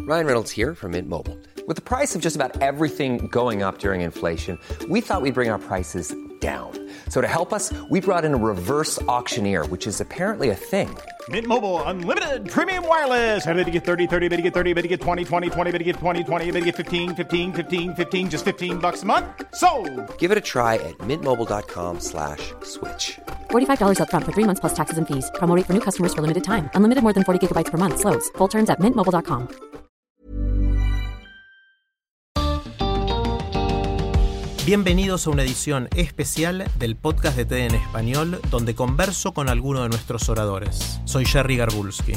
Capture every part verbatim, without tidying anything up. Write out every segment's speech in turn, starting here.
Ryan Reynolds here from Mint Mobile. With the price of just about everything going up during inflation, we thought we'd bring our prices down. So to help us, we brought in a reverse auctioneer, which is apparently a thing. Mint Mobile Unlimited Premium Wireless. How to get thirty, thirty, how to get thirty, how to get twenty, twenty, twenty, how to get twenty, twenty, how to get fifteen, fifteen, fifteen, fifteen, just fifteen bucks a month? Sold! Give it a try at mintmobile.com slash switch. forty-five dollars up front for three months plus taxes and fees. Promo rate for new customers for limited time. Unlimited more than forty gigabytes per month. Slows full terms at mint mobile dot com. Bienvenidos a una edición especial del podcast de T E D en Español, donde converso con alguno de nuestros oradores. Soy Jerry Garbulski.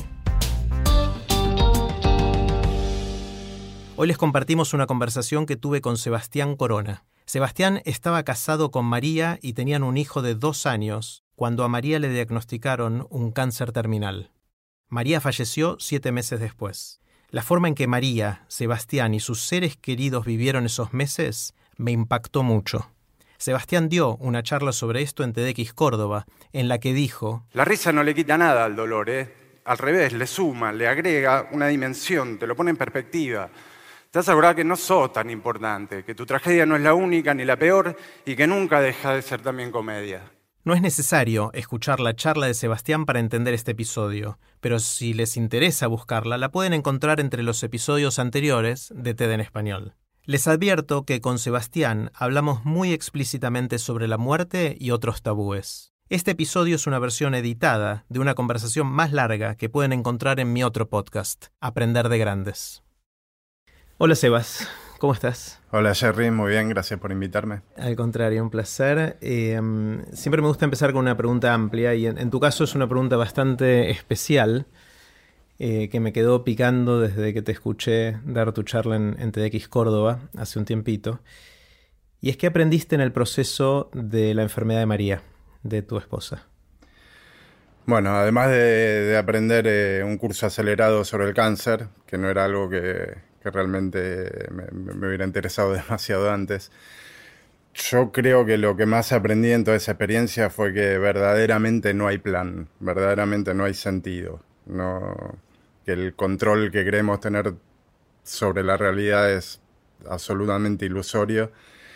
Hoy les compartimos una conversación que tuve con Sebastián Corona. Sebastián estaba casado con María y tenían un hijo de dos años cuando a María le diagnosticaron un cáncer terminal. María falleció siete meses después. La forma en que María, Sebastián y sus seres queridos vivieron esos meses me impactó mucho. Sebastián dio una charla sobre esto en TEDx Córdoba, en la que dijo: La risa no le quita nada al dolor, ¿eh? Al revés, le suma, le agrega una dimensión, te lo pone en perspectiva. Te vas a acordar que no sos tan importante, que tu tragedia no es la única ni la peor y que nunca deja de ser también comedia. No es necesario escuchar la charla de Sebastián para entender este episodio, pero si les interesa buscarla, la pueden encontrar entre los episodios anteriores de T E D en Español. Les advierto que con Sebastián hablamos muy explícitamente sobre la muerte y otros tabúes. Este episodio es una versión editada de una conversación más larga que pueden encontrar en mi otro podcast, Aprender de Grandes. Hola Sebas, ¿cómo estás? Hola Jerry, muy bien, gracias por invitarme. Al contrario, un placer. Eh, siempre me gusta empezar con una pregunta amplia y en, en tu caso es una pregunta bastante especial eh, que me quedó picando desde que te escuché dar tu charla en, en TEDx Córdoba hace un tiempito. Y es que aprendiste en el proceso de la enfermedad de María, de tu esposa. Bueno, además de, de aprender eh, un curso acelerado sobre el cáncer, que no era algo que... que realmente me, me hubiera interesado demasiado antes. Yo creo que lo que más aprendí en toda esa experiencia fue que verdaderamente no hay plan, verdaderamente no hay sentido. No, que el control que queremos tener sobre la realidad es absolutamente ilusorio.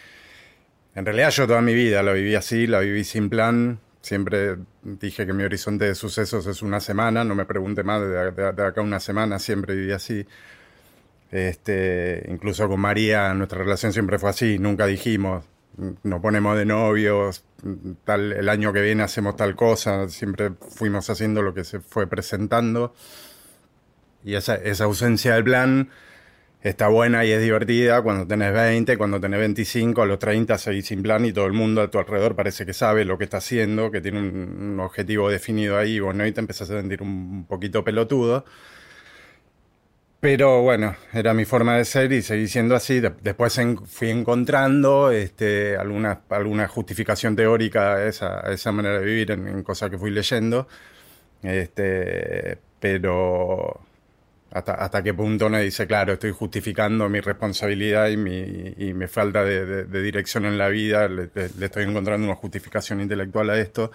En realidad yo toda mi vida la viví así, la viví sin plan. Siempre dije que mi horizonte de sucesos es una semana, no me pregunte más, de, de, de acá a una semana siempre viví así. Este, incluso con María nuestra relación siempre fue así, nunca dijimos nos ponemos de novios, tal, el año que viene hacemos tal cosa, siempre fuimos haciendo lo que se fue presentando y esa, esa ausencia del plan está buena y es divertida cuando tenés veinte, cuando tenés veinticinco, a los treinta seguís sin plan y todo el mundo a tu alrededor parece que sabe lo que está haciendo, que tiene un, un objetivo definido ahí, bueno, y te empezás a sentir un, un poquito pelotudo. Pero bueno, era mi forma de ser y seguí siendo así. De- después en- fui encontrando este, alguna, alguna justificación teórica a esa, a esa manera de vivir en, en cosas que fui leyendo. Este, pero hasta, hasta qué punto uno dice, claro, estoy justificando mi responsabilidad y mi, y mi falta de, de- de dirección en la vida. Le, le- le estoy encontrando una justificación intelectual a esto.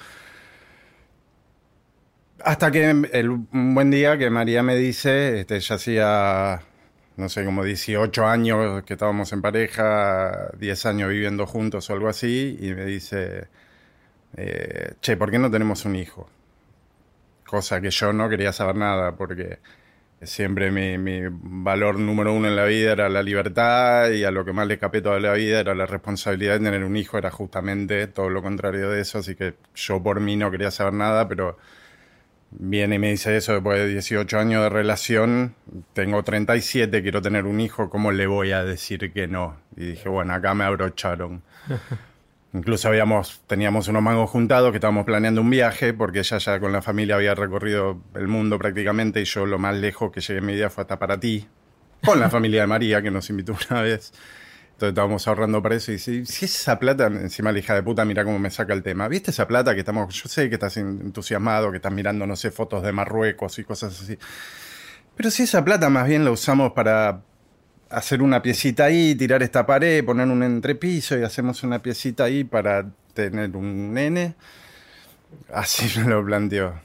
Hasta que el, un buen día que María me dice, este, ya hacía, no sé, como dieciocho años que estábamos en pareja, diez años viviendo juntos o algo así, y me dice, eh, che, ¿por qué no tenemos un hijo? Cosa que yo no quería saber nada, porque siempre mi, mi valor número uno en la vida era la libertad, y a lo que más le escapé toda la vida era la responsabilidad de tener un hijo, era justamente todo lo contrario de eso, así que yo por mí no quería saber nada, pero... Viene y me dice eso después de dieciocho años de relación, tengo treinta y siete, quiero tener un hijo, ¿cómo le voy a decir que no? Y dije, bueno, acá me abrocharon. Incluso habíamos, teníamos unos mangos juntados que estábamos planeando un viaje, porque ella ya con la familia había recorrido el mundo prácticamente, y yo lo más lejos que llegué en mi vida fue hasta Paraty, con la familia de María, que nos invitó una vez. Entonces estábamos ahorrando para eso y si, si esa plata, encima la hija de puta, mira cómo me saca el tema. ¿Viste esa plata que estamos, yo sé que estás entusiasmado, que estás mirando, no sé, fotos de Marruecos y cosas así. Pero si esa plata más bien la usamos para hacer una piecita ahí, tirar esta pared, poner un entrepiso y hacemos una piecita ahí para tener un nene. Así me lo planteó.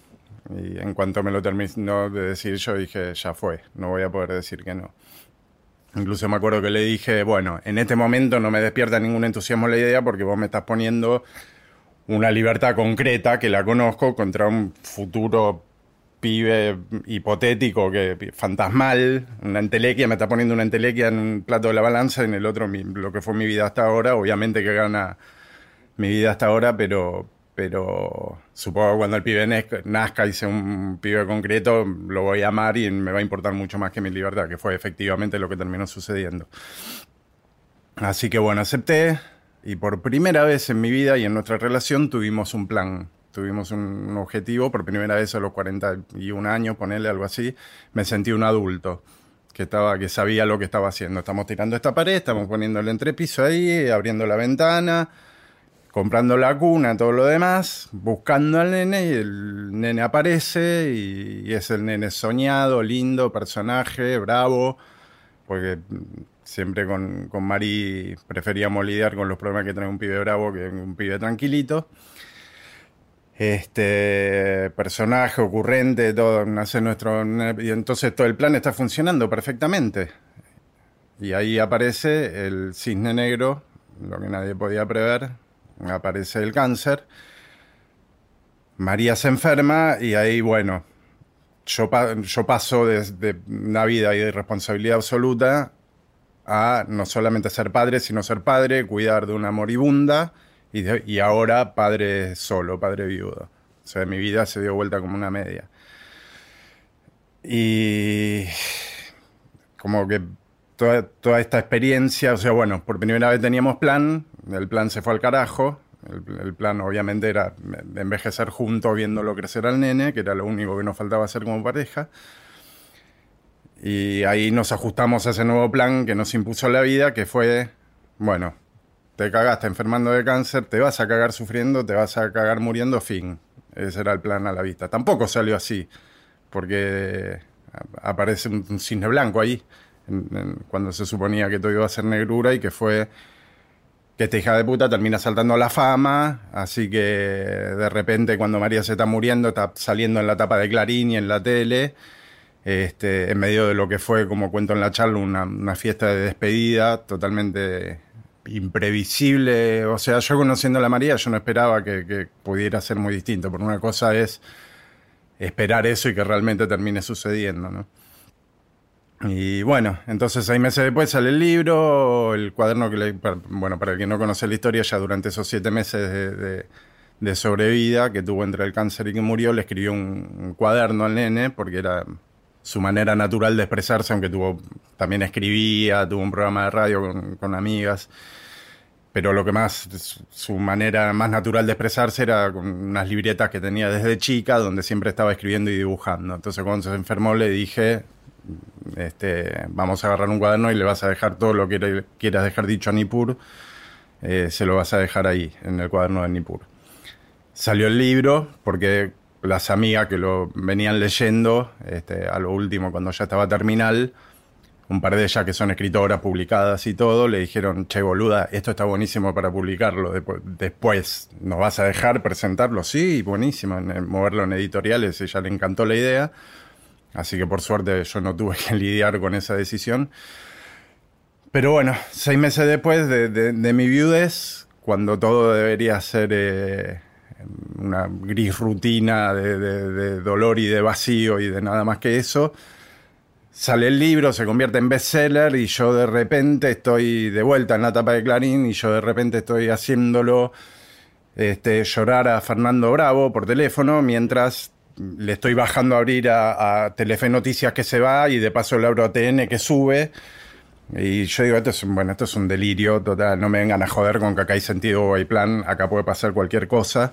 Y en cuanto me lo terminó de decir, yo dije, ya fue, no voy a poder decir que no. Incluso me acuerdo que le dije, bueno, en este momento no me despierta ningún entusiasmo la idea porque vos me estás poniendo una libertad concreta, que la conozco, contra un futuro pibe hipotético, que fantasmal, una entelequia, me está poniendo una entelequia en un plato de la balanza, en el otro mi, lo que fue mi vida hasta ahora. Obviamente que gana mi vida hasta ahora, pero... pero supongo que cuando el pibe nazca y sea un pibe concreto, lo voy a amar y me va a importar mucho más que mi libertad, que fue efectivamente lo que terminó sucediendo. Así que bueno, acepté, y por primera vez en mi vida y en nuestra relación tuvimos un plan, tuvimos un objetivo. Por primera vez a los cuarenta y un años, ponerle algo así, me sentí un adulto, que, estaba, que sabía lo que estaba haciendo. Estamos tirando esta pared, estamos poniendo el entrepiso ahí, abriendo la ventana, comprando la cuna, todo lo demás, buscando al nene, y el nene aparece y, y es el nene soñado, lindo, personaje, bravo, porque siempre con, con Mari preferíamos lidiar con los problemas que trae un pibe bravo que un pibe tranquilito. Este personaje ocurrente, todo, nace nuestro, y entonces todo el plan está funcionando perfectamente. Y ahí aparece el cisne negro, lo que nadie podía prever. Aparece el cáncer, María se enferma y ahí, bueno, yo, pa- yo paso de, de una vida de irresponsabilidad absoluta a no solamente ser padre, sino ser padre, cuidar de una moribunda y, de, y ahora padre solo, padre viudo. O sea, mi vida se dio vuelta como una media. Y como que toda, toda esta experiencia, o sea, bueno, por primera vez teníamos plan, el plan se fue al carajo, el, el plan obviamente era envejecer juntos viéndolo crecer al nene, que era lo único que nos faltaba hacer como pareja, y ahí nos ajustamos a ese nuevo plan que nos impuso la vida, que fue, bueno, te cagaste enfermando de cáncer, te vas a cagar sufriendo, te vas a cagar muriendo, fin. Ese era el plan a la vista. Tampoco salió así, porque aparece un, un cisne blanco ahí, en, en, cuando se suponía que todo iba a ser negrura, y que fue que esta hija de puta termina saltando a la fama. Así que de repente, cuando María se está muriendo, está saliendo en la tapa de Clarín y en la tele, este, en medio de lo que fue, como cuento en la charla, una, una fiesta de despedida totalmente imprevisible. O sea, yo conociendo a la María, yo no esperaba que, que pudiera ser muy distinto, porque una cosa es esperar eso y que realmente termine sucediendo, ¿no? Y bueno, entonces seis meses después sale el libro, el cuaderno que le... Bueno, para el que no conoce la historia, ya durante esos siete meses de, de, de sobrevida que tuvo entre el cáncer y que murió, le escribió un, un cuaderno al nene, porque era su manera natural de expresarse, aunque tuvo, también escribía, tuvo un programa de radio con, con amigas, pero lo que más, su manera más natural de expresarse era con unas libretas que tenía desde chica, donde siempre estaba escribiendo y dibujando. Entonces cuando se enfermó le dije, este, vamos a agarrar un cuaderno y le vas a dejar todo lo que quieras dejar dicho a Nippur, eh, se lo vas a dejar ahí, en el cuaderno de Nippur. Salió el libro, porque las amigas que lo venían leyendo, este, a lo último, cuando ya estaba terminal, un par de ellas que son escritoras publicadas y todo, le dijeron, che, boluda, esto está buenísimo para publicarlo. Después, después ¿nos vas a dejar presentarlo? Sí, buenísimo, en, moverlo en editoriales. Ella le encantó la idea. Así que por suerte yo no tuve que lidiar con esa decisión. Pero bueno, seis meses después de, de, de mi viudez, cuando todo debería ser eh, una gris rutina de, de, de dolor y de vacío y de nada más que eso, sale el libro, se convierte en bestseller y yo de repente estoy de vuelta en la tapa de Clarín y yo de repente estoy haciéndolo este, llorar a Fernando Bravo por teléfono mientras le estoy bajando a abrir a, a Telefe Noticias, que se va, y de paso le abro a T N, que sube. Y yo digo, esto es, bueno, esto es un delirio total, no me vengan a joder con que acá hay sentido o hay plan, acá puede pasar cualquier cosa.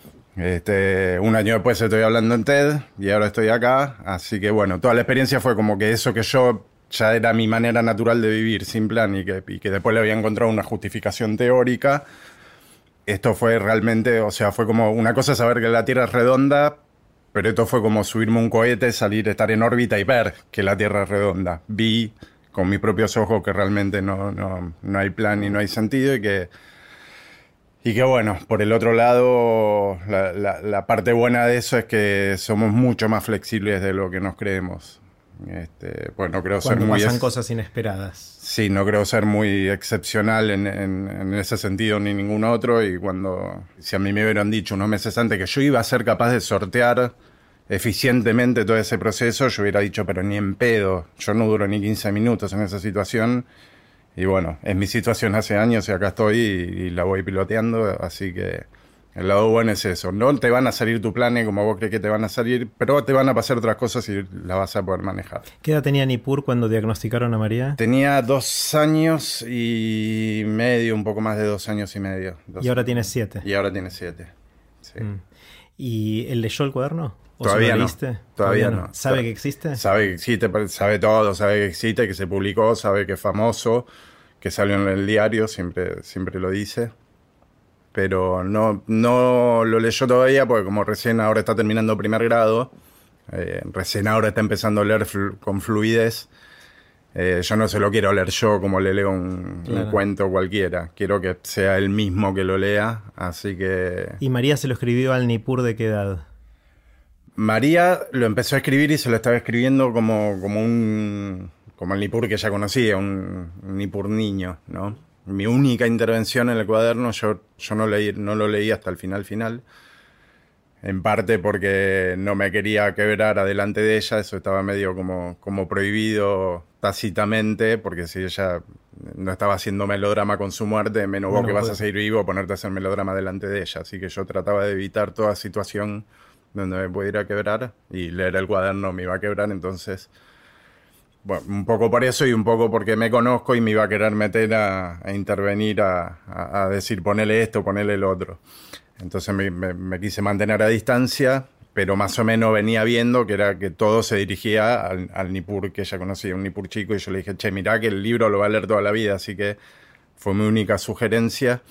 Este, un año después estoy hablando en TED y ahora estoy acá, así que bueno, toda la experiencia fue como que eso que yo ya era mi manera natural de vivir sin plan y que, y que después le había encontrado una justificación teórica. Esto fue realmente, o sea, fue como una cosa saber que la Tierra es redonda, pero esto fue como subirme un cohete, salir, estar en órbita y ver que la Tierra es redonda. Vi con mis propios ojos que realmente no, no, no hay plan y no hay sentido, y que Y que bueno, por el otro lado, la, la, la parte buena de eso es que somos mucho más flexibles de lo que nos creemos. Este, pues no creo Cuando ser muy pasan ex... cosas inesperadas. Sí, no creo ser muy excepcional en, en, en ese sentido ni ningún otro. Y cuando, si a mí me hubieran dicho unos meses antes que yo iba a ser capaz de sortear eficientemente todo ese proceso, yo hubiera dicho, pero ni en pedo, yo no duro ni quince minutos en esa situación. Y bueno, es mi situación hace años y acá estoy y, y la voy piloteando, así que el lado bueno es eso. No te van a salir tus planes como vos crees que te van a salir, pero te van a pasar otras cosas y las vas a poder manejar. ¿Qué edad tenía Nippur cuando diagnosticaron a María? Tenía dos años y medio, un poco más de dos años y medio. Dos y ahora años. tiene siete. Y ahora tiene siete, sí. Mm. ¿Y él leyó el cuaderno? ¿O Todavía se lo no, leíste? todavía, Todavía no. no. ¿Sabe Tod- que existe? Sabe que existe, sabe todo, sabe que existe, que se publicó, sabe que es famoso, que salió en el diario, siempre, siempre lo dice. Pero no, no lo leyó todavía porque como recién ahora está terminando primer grado, eh, recién ahora está empezando a leer flu- con fluidez. Eh, yo no se lo quiero leer yo como le leo un, Claro. un cuento cualquiera. Quiero que sea él mismo que lo lea, así que... ¿Y María se lo escribió al Nippur de qué edad? María lo empezó a escribir y se lo estaba escribiendo como, como un como el Nippur que ella conocía, un, un Nippur niño, ¿no? Mi única intervención en el cuaderno, yo, yo no, leí, no lo leí hasta el final final, en parte porque no me quería quebrar adelante de ella, eso estaba medio como, como prohibido tácitamente, porque si ella no estaba haciendo melodrama con su muerte, menos vos Bueno, que vas pues- a seguir vivo, ponerte a hacer melodrama delante de ella, así que yo trataba de evitar toda situación donde me pudiera quebrar, y leer el cuaderno me iba a quebrar, entonces, bueno, un poco por eso y un poco porque me conozco y me iba a querer meter a, a intervenir, a, a, a decir ponele esto, ponele el otro. Entonces me, me, me quise mantener a distancia, pero más o menos venía viendo que era que todo se dirigía al, al Nippur que ella conocía, un Nippur chico, y yo le dije, che, mirá que el libro lo va a leer toda la vida, así que fue mi única sugerencia,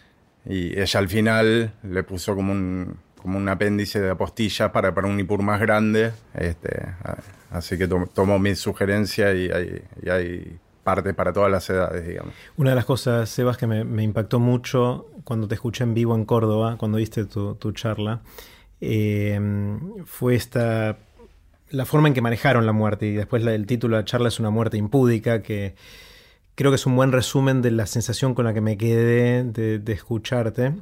y ella al final le puso como un... como un apéndice de apostillas para, para un Nippur más grande. Este, así que to, tomo mi sugerencia y hay, y hay parte para todas las edades, digamos. Una de las cosas, Sebas, que me, me impactó mucho cuando te escuché en vivo en Córdoba, cuando diste tu, tu charla, eh, fue esta la forma en que manejaron la muerte. Y después la, el título de la charla es Una muerte impúdica, que creo que es un buen resumen de la sensación con la que me quedé de, de escucharte.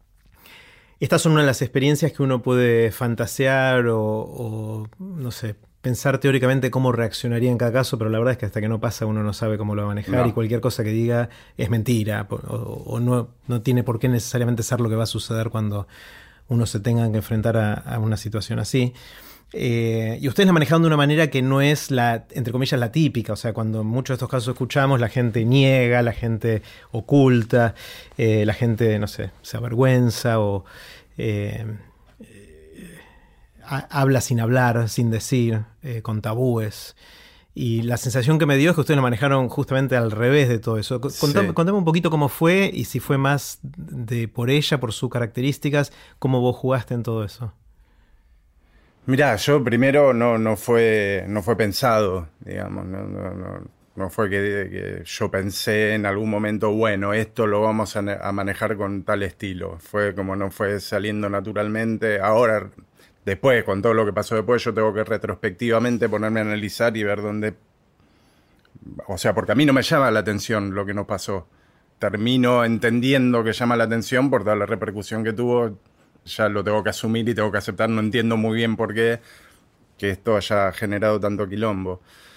Estas son una de las experiencias que uno puede fantasear o, o, no sé, pensar teóricamente cómo reaccionaría en cada caso, pero la verdad es que hasta que no pasa uno no sabe cómo lo va a manejar, No. y cualquier cosa que diga es mentira o, o no, no tiene por qué necesariamente ser lo que va a suceder cuando uno se tenga que enfrentar a, a una situación así. Eh, y ustedes la manejaron de una manera que no es la, entre comillas, la típica. O sea, cuando en muchos de estos casos escuchamos, la gente niega, la gente oculta, eh, la gente, no sé, se avergüenza o eh, eh, ha- habla sin hablar, sin decir, eh, con tabúes. Y la sensación que me dio es que ustedes lo manejaron justamente al revés de todo eso. Contame, Sí. contame un poquito cómo fue y si fue más de por ella, por sus características, cómo vos jugaste en todo eso. Mirá, yo primero no, no, fue, no fue pensado, digamos, no, no, no, no fue que, que yo pensé en algún momento, bueno, esto lo vamos a, a manejar con tal estilo. Fue como no fue saliendo naturalmente. Ahora, después, con todo lo que pasó después, yo tengo que retrospectivamente ponerme a analizar y ver dónde... O sea, porque a mí no me llama la atención lo que nos pasó. Termino entendiendo que llama la atención por toda la repercusión que tuvo. Ya lo tengo que asumir y tengo que aceptar. No entiendo muy bien por qué que esto haya generado tanto quilombo.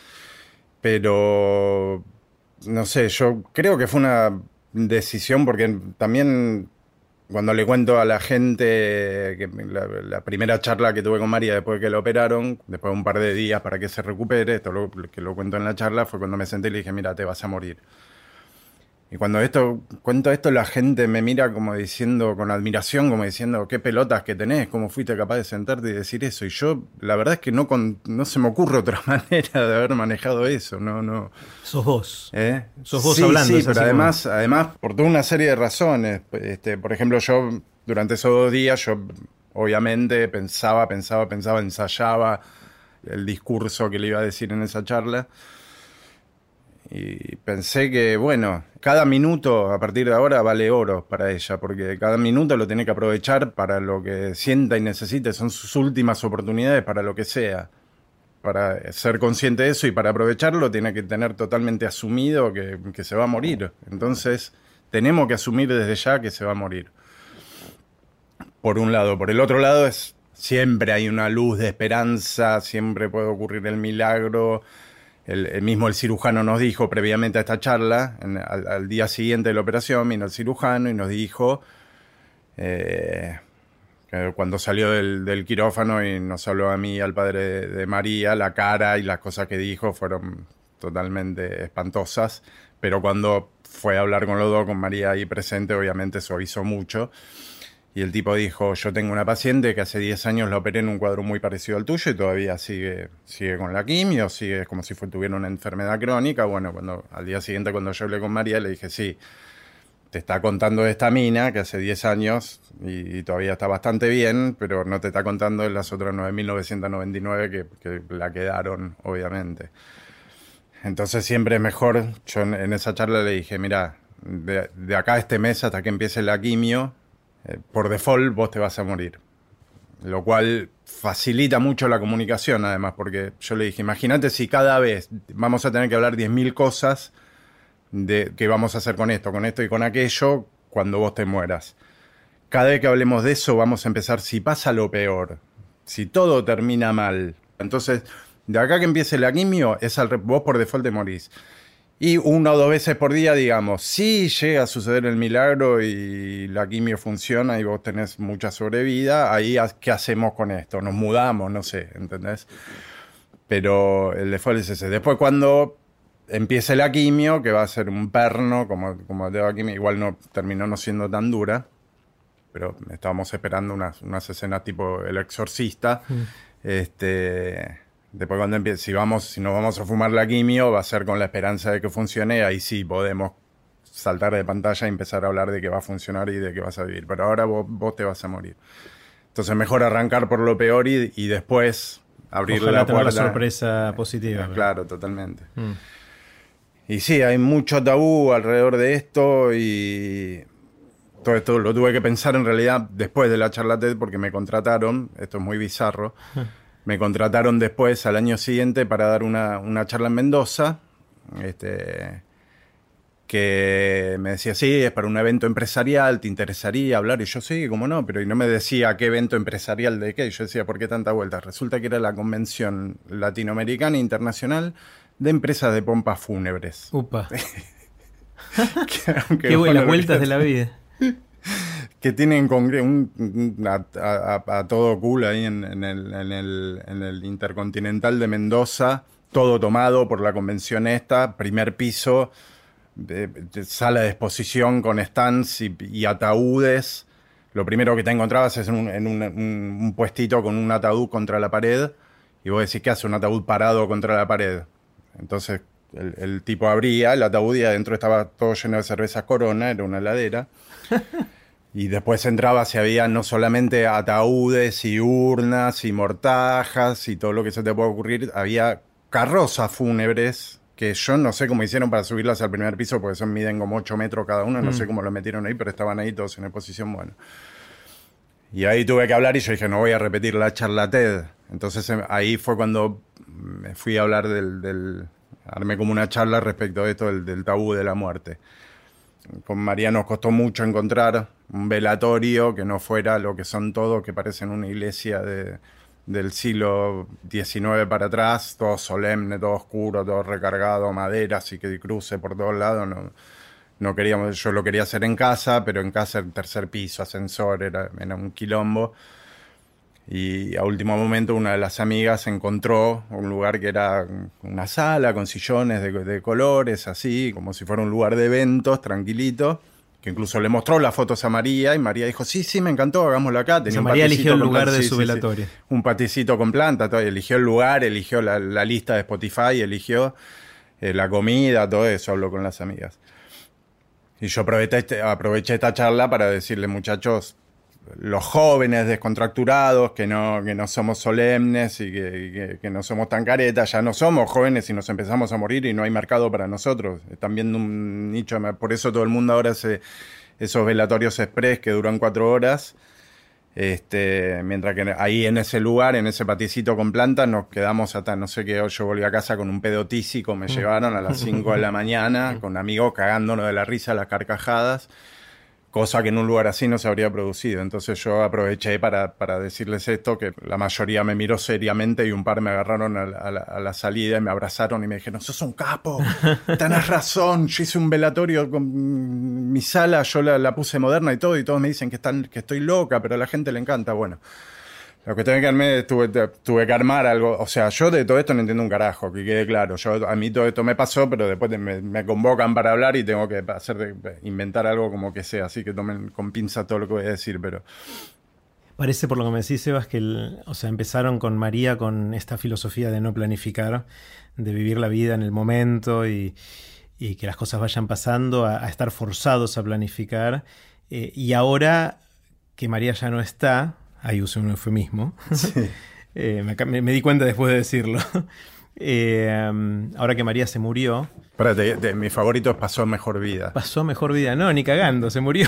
Pero, no sé, yo creo que fue una decisión porque también cuando le cuento a la gente que la, la primera charla que tuve con María después de que la operaron, después de un par de días para que se recupere, esto lo, que lo cuento en la charla, fue cuando me senté y le dije, mira, te vas a morir. Y cuando esto cuento esto, la gente me mira como diciendo, con admiración, como diciendo, qué pelotas que tenés, cómo fuiste capaz de sentarte y decir eso. Y yo, la verdad es que no, con, no se me ocurre otra manera de haber manejado eso. No, no. Sos vos. ¿Eh? Sos vos sí, hablando. Sí, es pero así además, como- además, por toda una serie de razones. Este, por ejemplo, yo, durante esos dos días, yo obviamente pensaba, pensaba, pensaba, ensayaba el discurso que le iba a decir en esa charla. y pensé que, bueno, cada minuto a partir de ahora vale oro para ella, porque cada minuto lo tiene que aprovechar para lo que sienta y necesite, son sus últimas oportunidades para lo que sea. Para ser consciente de eso y para aprovecharlo tiene que tener totalmente asumido que, que se va a morir. Entonces tenemos que asumir desde ya que se va a morir. Por un lado. Por el otro lado es siempre hay una luz de esperanza, siempre puede ocurrir el milagro. El, el mismo el cirujano nos dijo previamente a esta charla, en, al, al día siguiente de la operación, vino el cirujano y nos dijo, eh, que cuando salió del, del quirófano y nos habló a mí y al padre de, de María, la cara y las cosas que dijo fueron totalmente espantosas, pero cuando fue a hablar con los dos, con María ahí presente, obviamente suavizó mucho. Y el tipo dijo, yo tengo una paciente que hace diez años la operé en un cuadro muy parecido al tuyo y todavía sigue, sigue con la quimio, sigue como si fue, tuviera una enfermedad crónica. Bueno, cuando al día siguiente cuando yo hablé con María le dije, sí, te está contando de esta mina que hace diez años y, y todavía está bastante bien, pero no te está contando de las otras nueve mil novecientos noventa y nueve que, que la quedaron, obviamente. Entonces siempre es mejor, yo en, en esa charla le dije, mira, de, de acá a este mes hasta que empiece la quimio, Eh, por default vos te vas a morir. Lo cual facilita mucho la comunicación, además, porque yo le dije, imagínate si cada vez vamos a tener que hablar diez mil cosas de qué vamos a hacer con esto, con esto y con aquello cuando vos te mueras. Cada vez que hablemos de eso vamos a empezar, si pasa lo peor, si todo termina mal. Entonces, de acá que empiece la quimio, es al, vos por default te morís. Y una o dos veces por día, digamos, si llega a suceder el milagro y la quimio funciona y vos tenés mucha sobrevida, ahí ¿qué hacemos con esto? Nos mudamos, no sé, ¿entendés? Pero el default es ese. Después cuando empiece la quimio, que va a ser un perno, como, como de la quimio, igual no terminó no siendo tan dura, pero estábamos esperando unas, unas escenas tipo El Exorcista, mm. este... Después cuando empiece, si vamos, si nos vamos a fumar la quimio, va a ser con la esperanza de que funcione, ahí sí podemos saltar de pantalla y empezar a hablar de que va a funcionar y de que vas a vivir. Pero ahora vos, vos te vas a morir. Entonces mejor arrancar por lo peor y, y después abrir Ojalá la tener puerta. la sorpresa positiva. Eh, claro, totalmente. Mm. Y sí, hay mucho tabú alrededor de esto y todo esto lo tuve que pensar en realidad después de la charla TED porque me contrataron, esto es muy bizarro, me contrataron después, al año siguiente, para dar una, una charla en Mendoza, este, que me decía, sí, es para un evento empresarial, ¿te interesaría hablar? Y yo, sí, cómo no, pero y no me decía qué evento empresarial de qué. Y yo decía, ¿por qué tanta vuelta? Resulta que era la Convención Latinoamericana e Internacional de Empresas de Pompas Fúnebres. Upa. que, qué buenas vueltas de la vida. Que tienen un, un, a, a, a todo cool ahí en, en, el, en, el, en el Intercontinental de Mendoza, todo tomado por la convención esta, primer piso, de, de sala de exposición con stands y, y ataúdes. Lo primero que te encontrabas es en, un, en un, un, un puestito con un ataúd contra la pared y vos decís, ¿qué hace un ataúd parado contra la pared? Entonces el, el tipo abría el ataúd y adentro estaba todo lleno de cervezas Corona, era una heladera. Y después entrabas y había no solamente ataúdes y urnas y mortajas y todo lo que se te puede ocurrir, había carrozas fúnebres que yo no sé cómo hicieron para subirlas al primer piso porque son miden como ocho metros cada uno, mm. no sé cómo lo metieron ahí, pero estaban ahí todos en exposición, bueno. Y ahí tuve que hablar y yo dije, no voy a repetir la charla TED. Entonces ahí fue cuando me fui a hablar del... del armé como una charla respecto de esto, del, del tabú de la muerte. Con María nos costó mucho encontrar un velatorio que no fuera lo que son todos, que parecen una iglesia de, del siglo diecinueve para atrás, todo solemne, todo oscuro, todo recargado, maderas y que cruce por todos lados. No, no queríamos, yo lo quería hacer en casa, pero en casa el tercer piso, ascensor, era, era un quilombo. Y a último momento una de las amigas encontró un lugar que era una sala con sillones de, de colores, así, como si fuera un lugar de eventos, tranquilito, que incluso le mostró las fotos a María, y María dijo, sí, sí, me encantó, hagámoslo acá. Tenía o sea, un María eligió el lugar planta, de sí, su sí, velatorio. Sí, un paticito con planta, todo, eligió el lugar, eligió la, la lista de Spotify, eligió eh, la comida, todo eso, habló con las amigas. Y yo aproveché, aproveché esta charla para decirle, muchachos, los jóvenes descontracturados, que no, que no somos solemnes y que, que, que no somos tan caretas, ya no somos jóvenes y nos empezamos a morir y no hay mercado para nosotros. Están viendo un nicho, por eso todo el mundo ahora hace esos velatorios express que duran cuatro horas. Este, mientras que ahí en ese lugar, en ese paticito con plantas, nos quedamos hasta no sé qué. Yo volví a casa con un pedo tísico, me llevaron a las cinco de la mañana con amigos cagándonos de la risa, las carcajadas, cosa que en un lugar así no se habría producido. Entonces yo aproveché para, para decirles esto, que la mayoría me miró seriamente y un par me agarraron a la, a la, a la salida y me abrazaron y me dijeron: sos un capo, tenés razón, yo hice un velatorio con mi sala, yo la, la puse moderna y todo, y todos me dicen que, están, que estoy loca, pero a la gente le encanta. Bueno, lo que tuve que armar, tuve, tuve que armar algo. O sea, yo de todo esto no entiendo un carajo, que quede claro. Yo, a mí todo esto me pasó, pero después me, me convocan para hablar y tengo que hacer, inventar algo como que sea. Así que tomen con pinza todo lo que voy a decir, pero... Parece, por lo que me decís, Sebas, que el, o sea, empezaron con María con esta filosofía de no planificar, de vivir la vida en el momento y, y que las cosas vayan pasando, a, a estar forzados a planificar. Eh, y ahora que María ya no está... Ahí usé un eufemismo. Sí. eh, me, me di cuenta después de decirlo. eh, um, ahora que María se murió... Espérate, de, mi favorito es Pasó Mejor Vida. Pasó Mejor Vida. No, ni cagando, se murió.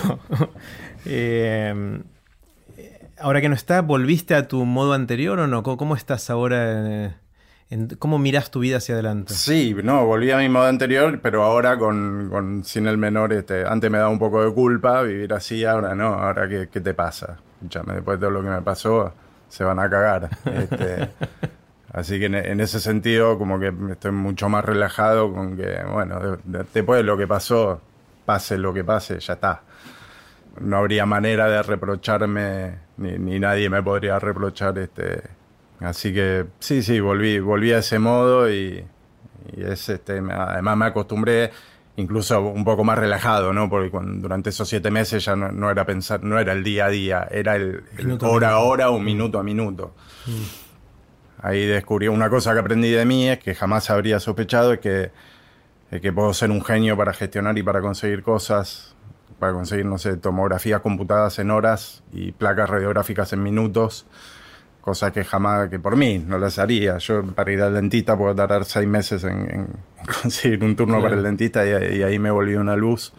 eh, ahora que no está, ¿volviste a tu modo anterior o no? ¿Cómo, cómo estás ahora? En, en, ¿Cómo mirás tu vida hacia adelante? Sí, no, volví a mi modo anterior, pero ahora con, con sin el menor... Este, antes me daba un poco de culpa vivir así, ahora no. Ahora, ¿qué, qué te pasa? Escúchame, después de todo lo que me pasó, se van a cagar. Este, así que en, en ese sentido, como que estoy mucho más relajado con que, bueno, de, de, después de lo que pasó, pase lo que pase, ya está. No habría manera de reprocharme, ni, ni nadie me podría reprochar. Este, así que sí, sí, volví, volví a ese modo y, y es, este, además me acostumbré. Incluso un poco más relajado, ¿no? Porque cuando, durante esos siete meses ya no, no era pensar, no era el día a día, era el, el hora a hora o minuto a minuto. Mm. Ahí descubrí una cosa que aprendí de mí, es que jamás habría sospechado, es que, es que puedo ser un genio para gestionar y para conseguir cosas, para conseguir, no sé, tomografías computadas en horas y placas radiográficas en minutos. Cosas que jamás, que por mí no las haría. Yo para ir al dentista puedo tardar seis meses en, en conseguir un turno, claro, para el dentista y, y ahí me volví una luz.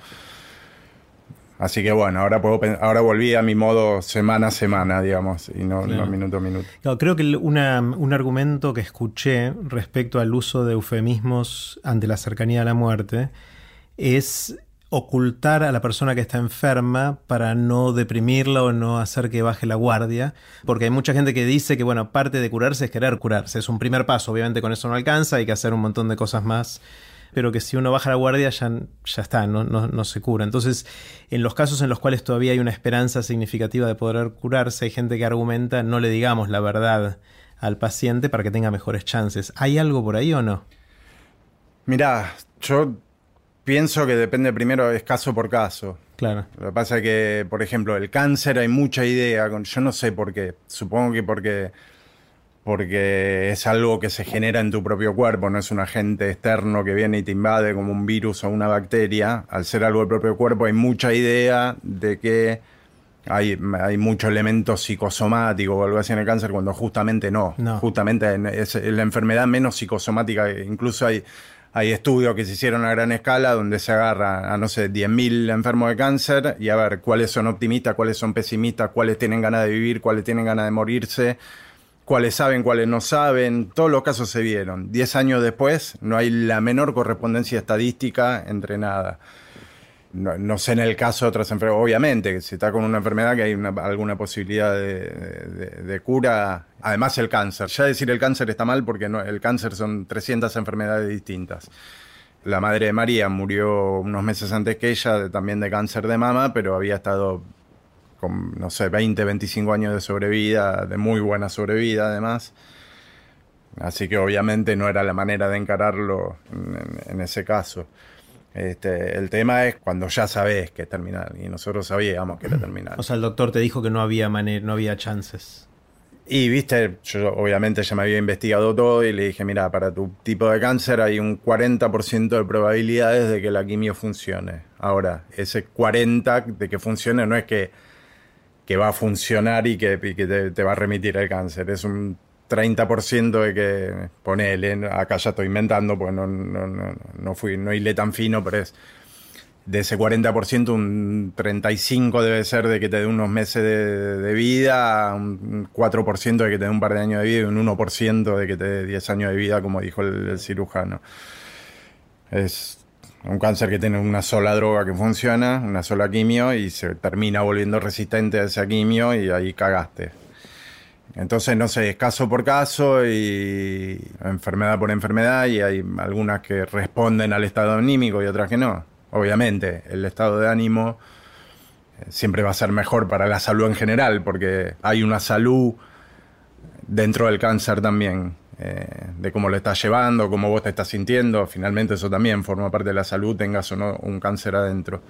Así que bueno, ahora puedo, ahora volví a mi modo semana a semana, digamos, y no, claro, no minuto a minuto. Claro, creo que una, un argumento que escuché respecto al uso de eufemismos ante la cercanía a la muerte es ocultar a la persona que está enferma para no deprimirla o no hacer que baje la guardia, porque hay mucha gente que dice que, bueno, parte de curarse es querer curarse, es un primer paso, obviamente con eso no alcanza, hay que hacer un montón de cosas más, pero que si uno baja la guardia ya, ya está, no, no, no se cura. Entonces, en los casos en los cuales todavía hay una esperanza significativa de poder curarse, hay gente que argumenta no le digamos la verdad al paciente para que tenga mejores chances. ¿Hay algo por ahí o no? Mirá, yo... pienso que depende primero, es caso por caso. Claro. Lo que pasa es que, por ejemplo, el cáncer hay mucha idea. Con, yo no sé por qué. Supongo que porque, porque es algo que se genera en tu propio cuerpo. No es un agente externo que viene y te invade como un virus o una bacteria. Al ser algo del propio cuerpo hay mucha idea de que hay, hay mucho elemento psicosomático o algo así en el cáncer, cuando justamente no. no. Justamente es la enfermedad menos psicosomática. Incluso hay... Hay estudios que se hicieron a gran escala donde se agarra a, no sé, diez mil enfermos de cáncer y a ver cuáles son optimistas, cuáles son pesimistas, cuáles tienen ganas de vivir, cuáles tienen ganas de morirse, cuáles saben, cuáles no saben. Todos los casos se vieron. Diez años después no hay la menor correspondencia estadística entre nada. No, no sé en el caso de otras enfermedades, obviamente, que si está con una enfermedad que hay una, alguna posibilidad de, de, de cura. Además el cáncer, ya decir el cáncer está mal porque no, el cáncer son trescientas enfermedades distintas. La madre de María murió unos meses antes que ella, de, también de cáncer de mama, pero había estado con, no sé, veinte, veinticinco años de sobrevida, de muy buena sobrevida además. Así que obviamente no era la manera de encararlo en, en, en ese caso. Este, el tema es cuando ya sabés que es terminal, y nosotros sabíamos que era terminal. O sea, el doctor te dijo que no había manera, no había chances. Y viste, yo obviamente ya me había investigado todo y le dije, mira, para tu tipo de cáncer hay un cuarenta por ciento de probabilidades de que la quimio funcione. Ahora, ese cuarenta por ciento de que funcione no es que, que va a funcionar y que, y que te, te va a remitir el cáncer. Es un treinta por ciento de que, ponele, acá ya estoy inventando porque no, no, no, no, fui, no hilé tan fino, pero es de ese cuarenta por ciento un treinta y cinco por ciento debe ser de que te dé unos meses de, de vida, un cuatro por ciento de que te dé un par de años de vida y un uno por ciento de que te dé diez años de vida, como dijo el, el cirujano. Es un cáncer que tiene una sola droga que funciona, una sola quimio, y se termina volviendo resistente a esa quimio y ahí cagaste. Entonces, no sé, es caso por caso y enfermedad por enfermedad, y hay algunas que responden al estado anímico y otras que no. Obviamente, el estado de ánimo siempre va a ser mejor para la salud en general, porque hay una salud dentro del cáncer también, eh, de cómo lo estás llevando, cómo vos te estás sintiendo. Finalmente eso también forma parte de la salud, tengas o no un cáncer adentro.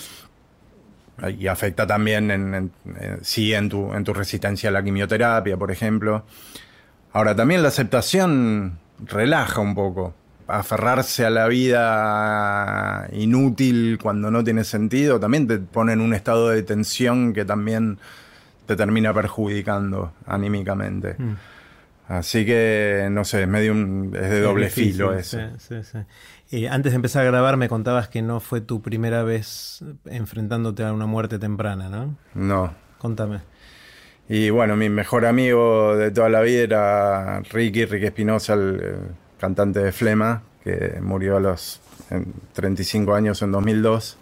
Y afecta también en, en, en, sí, en tu, en tu resistencia a la quimioterapia, por ejemplo. Ahora, también la aceptación relaja un poco. Aferrarse a la vida inútil cuando no tiene sentido también te pone en un estado de tensión que también te termina perjudicando anímicamente. Mm. Así que, no sé, es medio un, es de doble es difícil, filo eso. Sí, sí, sí. Eh, antes de empezar a grabar me contabas que no fue tu primera vez enfrentándote a una muerte temprana, ¿no? No. Contame. Y bueno, mi mejor amigo de toda la vida era Ricky, Ricky Espinosa, el, el cantante de Flema, que murió a los treinta y cinco años en dos mil dos.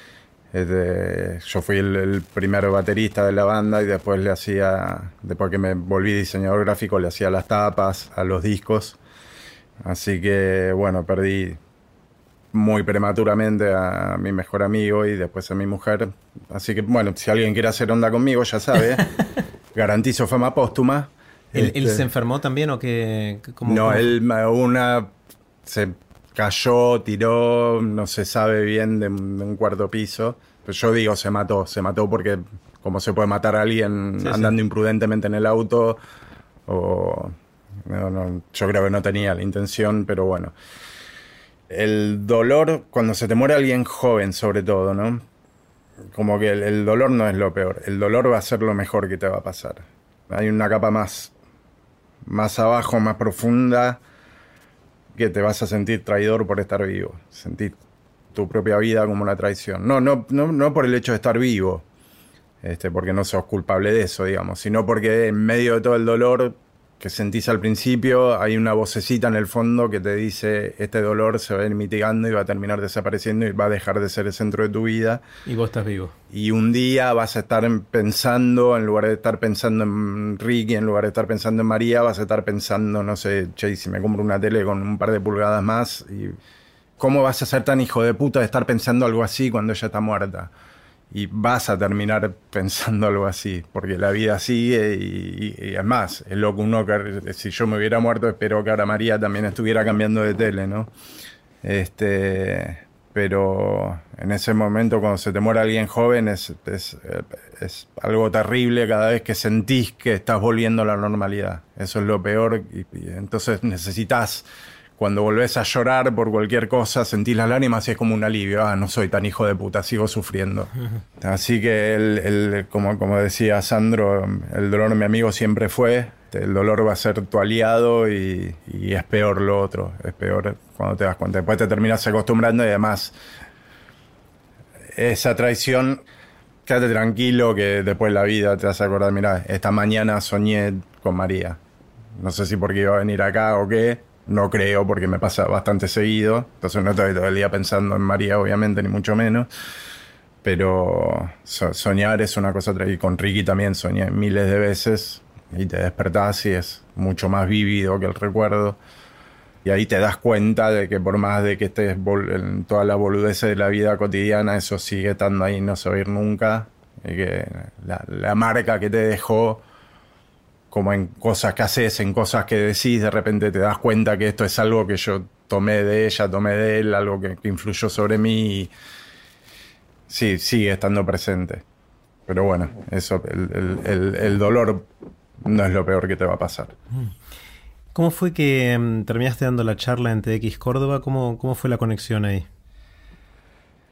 Este, yo fui el, el primer baterista de la banda y después le hacía, después que me volví diseñador gráfico, le hacía las tapas a los discos. Así que bueno, perdí muy prematuramente a mi mejor amigo y después a mi mujer. Así que bueno, si alguien quiere hacer onda conmigo, ya sabe, garantizo fama póstuma. ¿Él, este, ¿Él se enfermó también o qué? ¿Cómo, no, cómo? él una se cayó, tiró, no se sabe bien, de un, de un cuarto piso. Pero yo digo, se mató, se mató porque como se puede matar a alguien sí, andando sí. imprudentemente en el auto, o no, no, yo creo que no tenía la intención, pero bueno. El dolor, cuando se te muere alguien joven sobre todo, ¿no? Como que el, el dolor no es lo peor, el dolor va a ser lo mejor que te va a pasar. Hay una capa más más abajo, más profunda, que te vas a sentir traidor por estar vivo. Sentir tu propia vida como una traición. No, no, no, no por el hecho de estar vivo, este, porque no sos culpable de eso, digamos, sino porque en medio de todo el dolor que sentís al principio, hay una vocecita en el fondo que te dice, este dolor se va a ir mitigando y va a terminar desapareciendo y va a dejar de ser el centro de tu vida. Y vos estás vivo. Y un día vas a estar pensando, en lugar de estar pensando en Ricky, en lugar de estar pensando en María, vas a estar pensando, no sé, che, si me compro una tele con un par de pulgadas más, y ¿cómo vas a ser tan hijo de puta de estar pensando algo así cuando ella está muerta? Y vas a terminar pensando algo así, porque la vida sigue y, y, y es más, es lo que uno, que, si yo me hubiera muerto, espero que ahora María también estuviera cambiando de tele, ¿no? Este, pero en ese momento, cuando se te muere alguien joven, es, es, es algo terrible cada vez que sentís que estás volviendo a la normalidad. Eso es lo peor, y, y entonces necesitas... Cuando volvés a llorar por cualquier cosa, sentís las lágrimas y es como un alivio. Ah, no soy tan hijo de puta, sigo sufriendo. Uh-huh. Así que, el, el, como, como decía Sandro, el dolor de mi amigo siempre fue. El dolor va a ser tu aliado y, y es peor lo otro. Es peor cuando te das cuenta. Después te terminas acostumbrando y además esa traición, quédate tranquilo que después la vida te vas a acordar. Mirá, esta mañana soñé con María. No sé si porque iba a venir acá o qué. No creo, porque me pasa bastante seguido. Entonces no estoy todo el día pensando en María, obviamente, ni mucho menos. Pero so- soñar es una cosa... Y con Ricky también soñé miles de veces. Y te despertás y es mucho más vívido que el recuerdo. Y ahí te das cuenta de que por más de que estés bol- en toda la boludez de la vida cotidiana, eso sigue estando ahí, no se va a ir nunca. Y que la, la marca que te dejó... como en cosas que haces, en cosas que decís, de repente te das cuenta que esto es algo que yo tomé de ella, tomé de él, algo que, que influyó sobre mí y sí, sigue estando presente. Pero bueno, eso, el, el, el, el dolor no es lo peor que te va a pasar. ¿Cómo fue que um, terminaste dando la charla en T D X Córdoba? ¿Cómo, cómo fue la conexión ahí?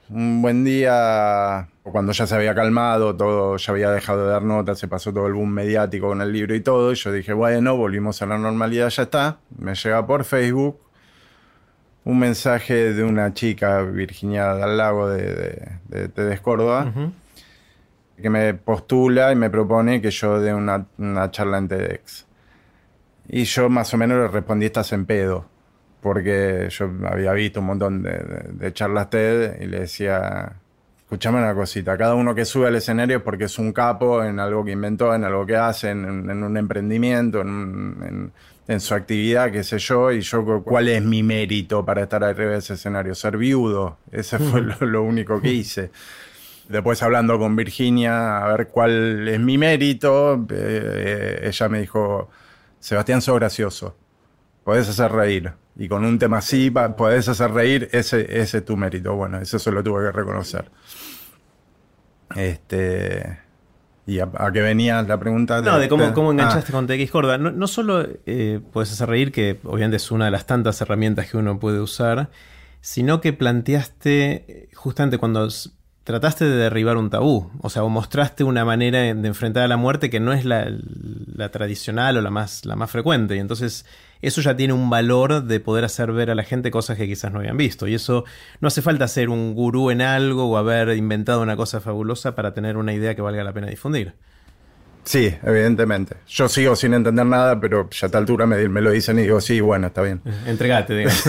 un buen día, cuando ya se había calmado, todo ya había dejado de dar notas, se pasó todo el boom mediático con el libro y todo, y yo dije, bueno, volvimos a la normalidad, ya está. Me llega por Facebook un mensaje de una chica, Virginia Dal Lago, de, de, de, de TEDx Córdoba, uh-huh. que me postula y me propone que yo dé una, una charla en TEDx. Y yo más o menos le respondí, estás en pedo, porque yo había visto un montón de, de, de charlas TED y le decía, escuchame una cosita, cada uno que sube al escenario es porque es un capo en algo que inventó, en algo que hace, en, en un emprendimiento, en, en, en su actividad, qué sé yo, y yo, ¿cuál es mi mérito para estar arriba de ese escenario? Ser viudo, ese fue lo, lo único que hice. Después hablando con Virginia, a ver cuál es mi mérito, eh, ella me dijo, Sebastián, sos gracioso, podés hacer reír. Y con un tema así, podés hacer reír, ese, ese es tu mérito. Bueno, eso se lo tuve que reconocer. Este, ¿Y a, a qué venía la pregunta? No, de, de cómo, de, cómo enganchaste ah. con TEDx Córdoba. No, no solo eh, podés hacer reír, que obviamente es una de las tantas herramientas que uno puede usar, sino que planteaste, justamente cuando trataste de derribar un tabú, o sea, o mostraste una manera de enfrentar a la muerte que no es la, la tradicional o la más, la más frecuente, y entonces eso ya tiene un valor de poder hacer ver a la gente cosas que quizás no habían visto, y eso no hace falta ser un gurú en algo o haber inventado una cosa fabulosa para tener una idea que valga la pena difundir. Sí, evidentemente. Yo sigo sin entender nada, pero ya a esta altura me, me lo dicen y digo, sí, bueno, está bien. Entregate, digamos.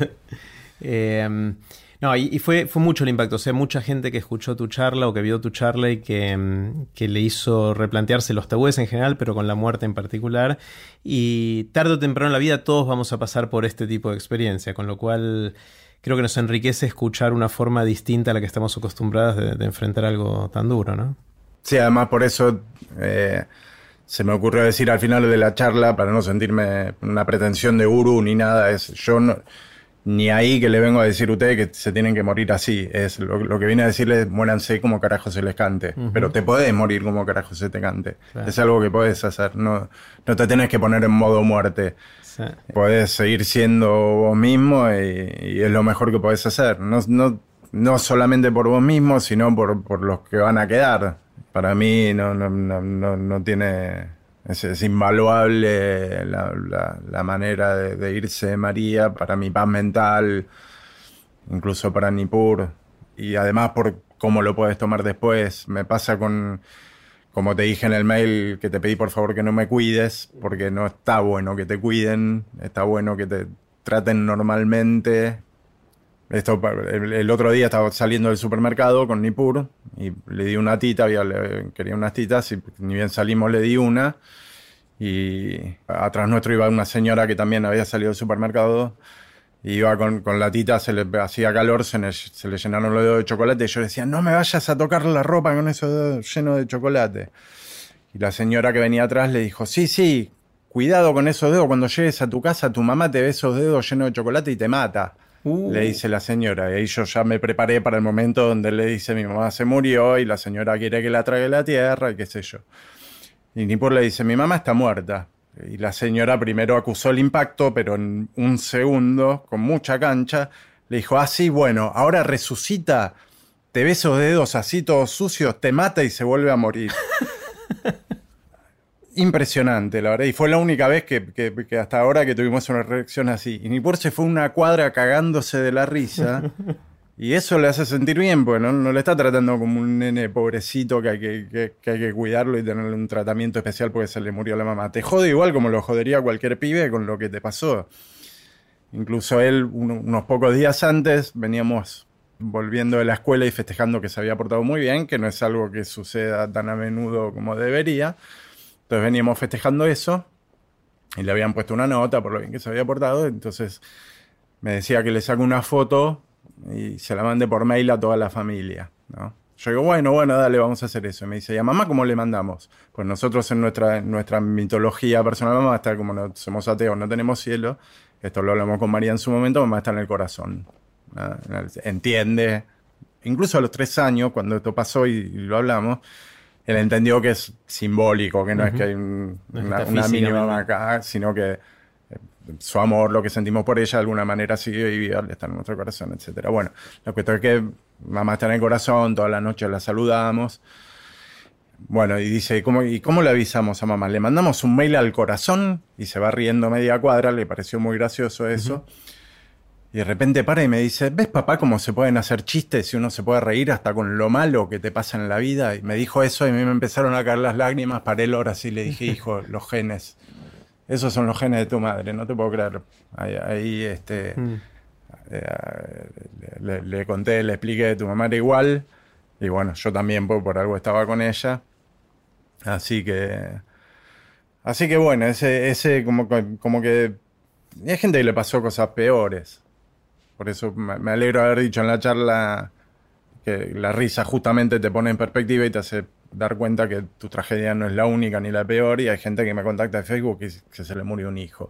eh, No, y, y fue, fue mucho el impacto. O sea, mucha gente que escuchó tu charla o que vio tu charla y que, que le hizo replantearse los tabúes en general, pero con la muerte en particular. Y tarde o temprano en la vida todos vamos a pasar por este tipo de experiencia, con lo cual creo que nos enriquece escuchar una forma distinta a la que estamos acostumbrados de, de enfrentar algo tan duro, ¿no? Sí, además por eso eh, se me ocurrió decir al final de la charla, para no sentirme una pretensión de gurú ni nada, es yo no... Ni ahí que le vengo a decir a ustedes que se tienen que morir así. Es lo, lo que viene a decirles, muéranse como carajo se les cante. Uh-huh. Pero te podés morir como carajo se te cante. Claro. Es algo que podés hacer. No, no te tenés que poner en modo muerte. Sí. Podés seguir siendo vos mismo y, y es lo mejor que podés hacer. No, no, no solamente por vos mismo, sino por, por los que van a quedar. Para mí no, no, no, no, no tiene... Es, es invaluable la, la, la manera de, de irse de María para mi paz mental, incluso para Nippur, y además por cómo lo puedes tomar después. Me pasa con, como te dije en el mail, que te pedí por favor que no me cuides, porque no está bueno que te cuiden, está bueno que te traten normalmente. Esto, el, el otro día estaba saliendo del supermercado con Nippur y le di una tita, había, le, quería unas titas y ni bien salimos le di una y atrás nuestro iba una señora que también había salido del supermercado y iba con, con la tita, se le hacía calor, se le, se le llenaron los dedos de chocolate y yo le decía, no me vayas a tocar la ropa con esos dedos llenos de chocolate. Y la señora que venía atrás le dijo, sí, sí, cuidado con esos dedos, cuando llegues a tu casa tu mamá te ve esos dedos llenos de chocolate y te mata. Uh. Le dice la señora, y ahí yo ya me preparé para el momento donde le dice mi mamá se murió y la señora quiere que la trague la tierra y qué sé yo. Y Nippur le dice, mi mamá está muerta. Y la señora primero acusó el impacto, pero en un segundo, con mucha cancha, le dijo, ah, sí, bueno, ahora resucita, te ve esos dedos así todos sucios, te mata y se vuelve a morir. Impresionante, la verdad. Y fue la única vez que, que, que hasta ahora que tuvimos una reacción así. Y Nippur se fue una cuadra cagándose de la risa. Y eso le hace sentir bien, porque no, no le está tratando como un nene pobrecito que hay que, que, que hay que cuidarlo y tenerle un tratamiento especial porque se le murió la mamá. Te jode igual como lo jodería cualquier pibe con lo que te pasó. Incluso él, un, unos pocos días antes, veníamos volviendo de la escuela y festejando que se había portado muy bien, que no es algo que suceda tan a menudo como debería. Entonces veníamos festejando eso y le habían puesto una nota por lo bien que se había portado. Entonces me decía que le saco una foto y se la mande por mail a toda la familia, ¿no? Yo digo, bueno, bueno, dale, vamos a hacer eso. Y me dice, ¿y a mamá cómo le mandamos? Pues nosotros en nuestra, en nuestra mitología personal, mamá está como no somos ateos, no tenemos cielo. Esto lo hablamos con María en su momento, mamá está en el corazón, ¿no? Entiende. Incluso a los tres años, cuando esto pasó y, y lo hablamos, él entendió que es simbólico, que no uh-huh. es que hay un, una, una mínima acá, sino que eh, su amor, lo que sentimos por ella, de alguna manera sigue viva, está en nuestro corazón, etcétera. Bueno, la cuestión es que mamá está en el corazón, toda la noche la saludamos. Bueno, y dice, ¿cómo, ¿y cómo le avisamos a mamá? Le mandamos un mail al corazón y se va riendo media cuadra, le pareció muy gracioso eso. Uh-huh. Y de repente para y me dice, ¿ves, papá, cómo se pueden hacer chistes y uno se puede reír hasta con lo malo que te pasa en la vida? Y me dijo eso y a mí me empezaron a caer las lágrimas, paré el hora así, le dije, hijo, los genes. Esos son los genes de tu madre, no te puedo creer. Ahí, ahí este, mm. eh, le, le conté, le expliqué, tu mamá era igual. Y bueno, yo también por, por algo estaba con ella. Así que... Así que bueno, ese, ese como, como que... Hay gente que le pasó cosas peores. Por eso me, me alegro de haber dicho en la charla que la risa justamente te pone en perspectiva y te hace dar cuenta que tu tragedia no es la única ni la peor. Y hay gente que me contacta de Facebook y que se le murió un hijo.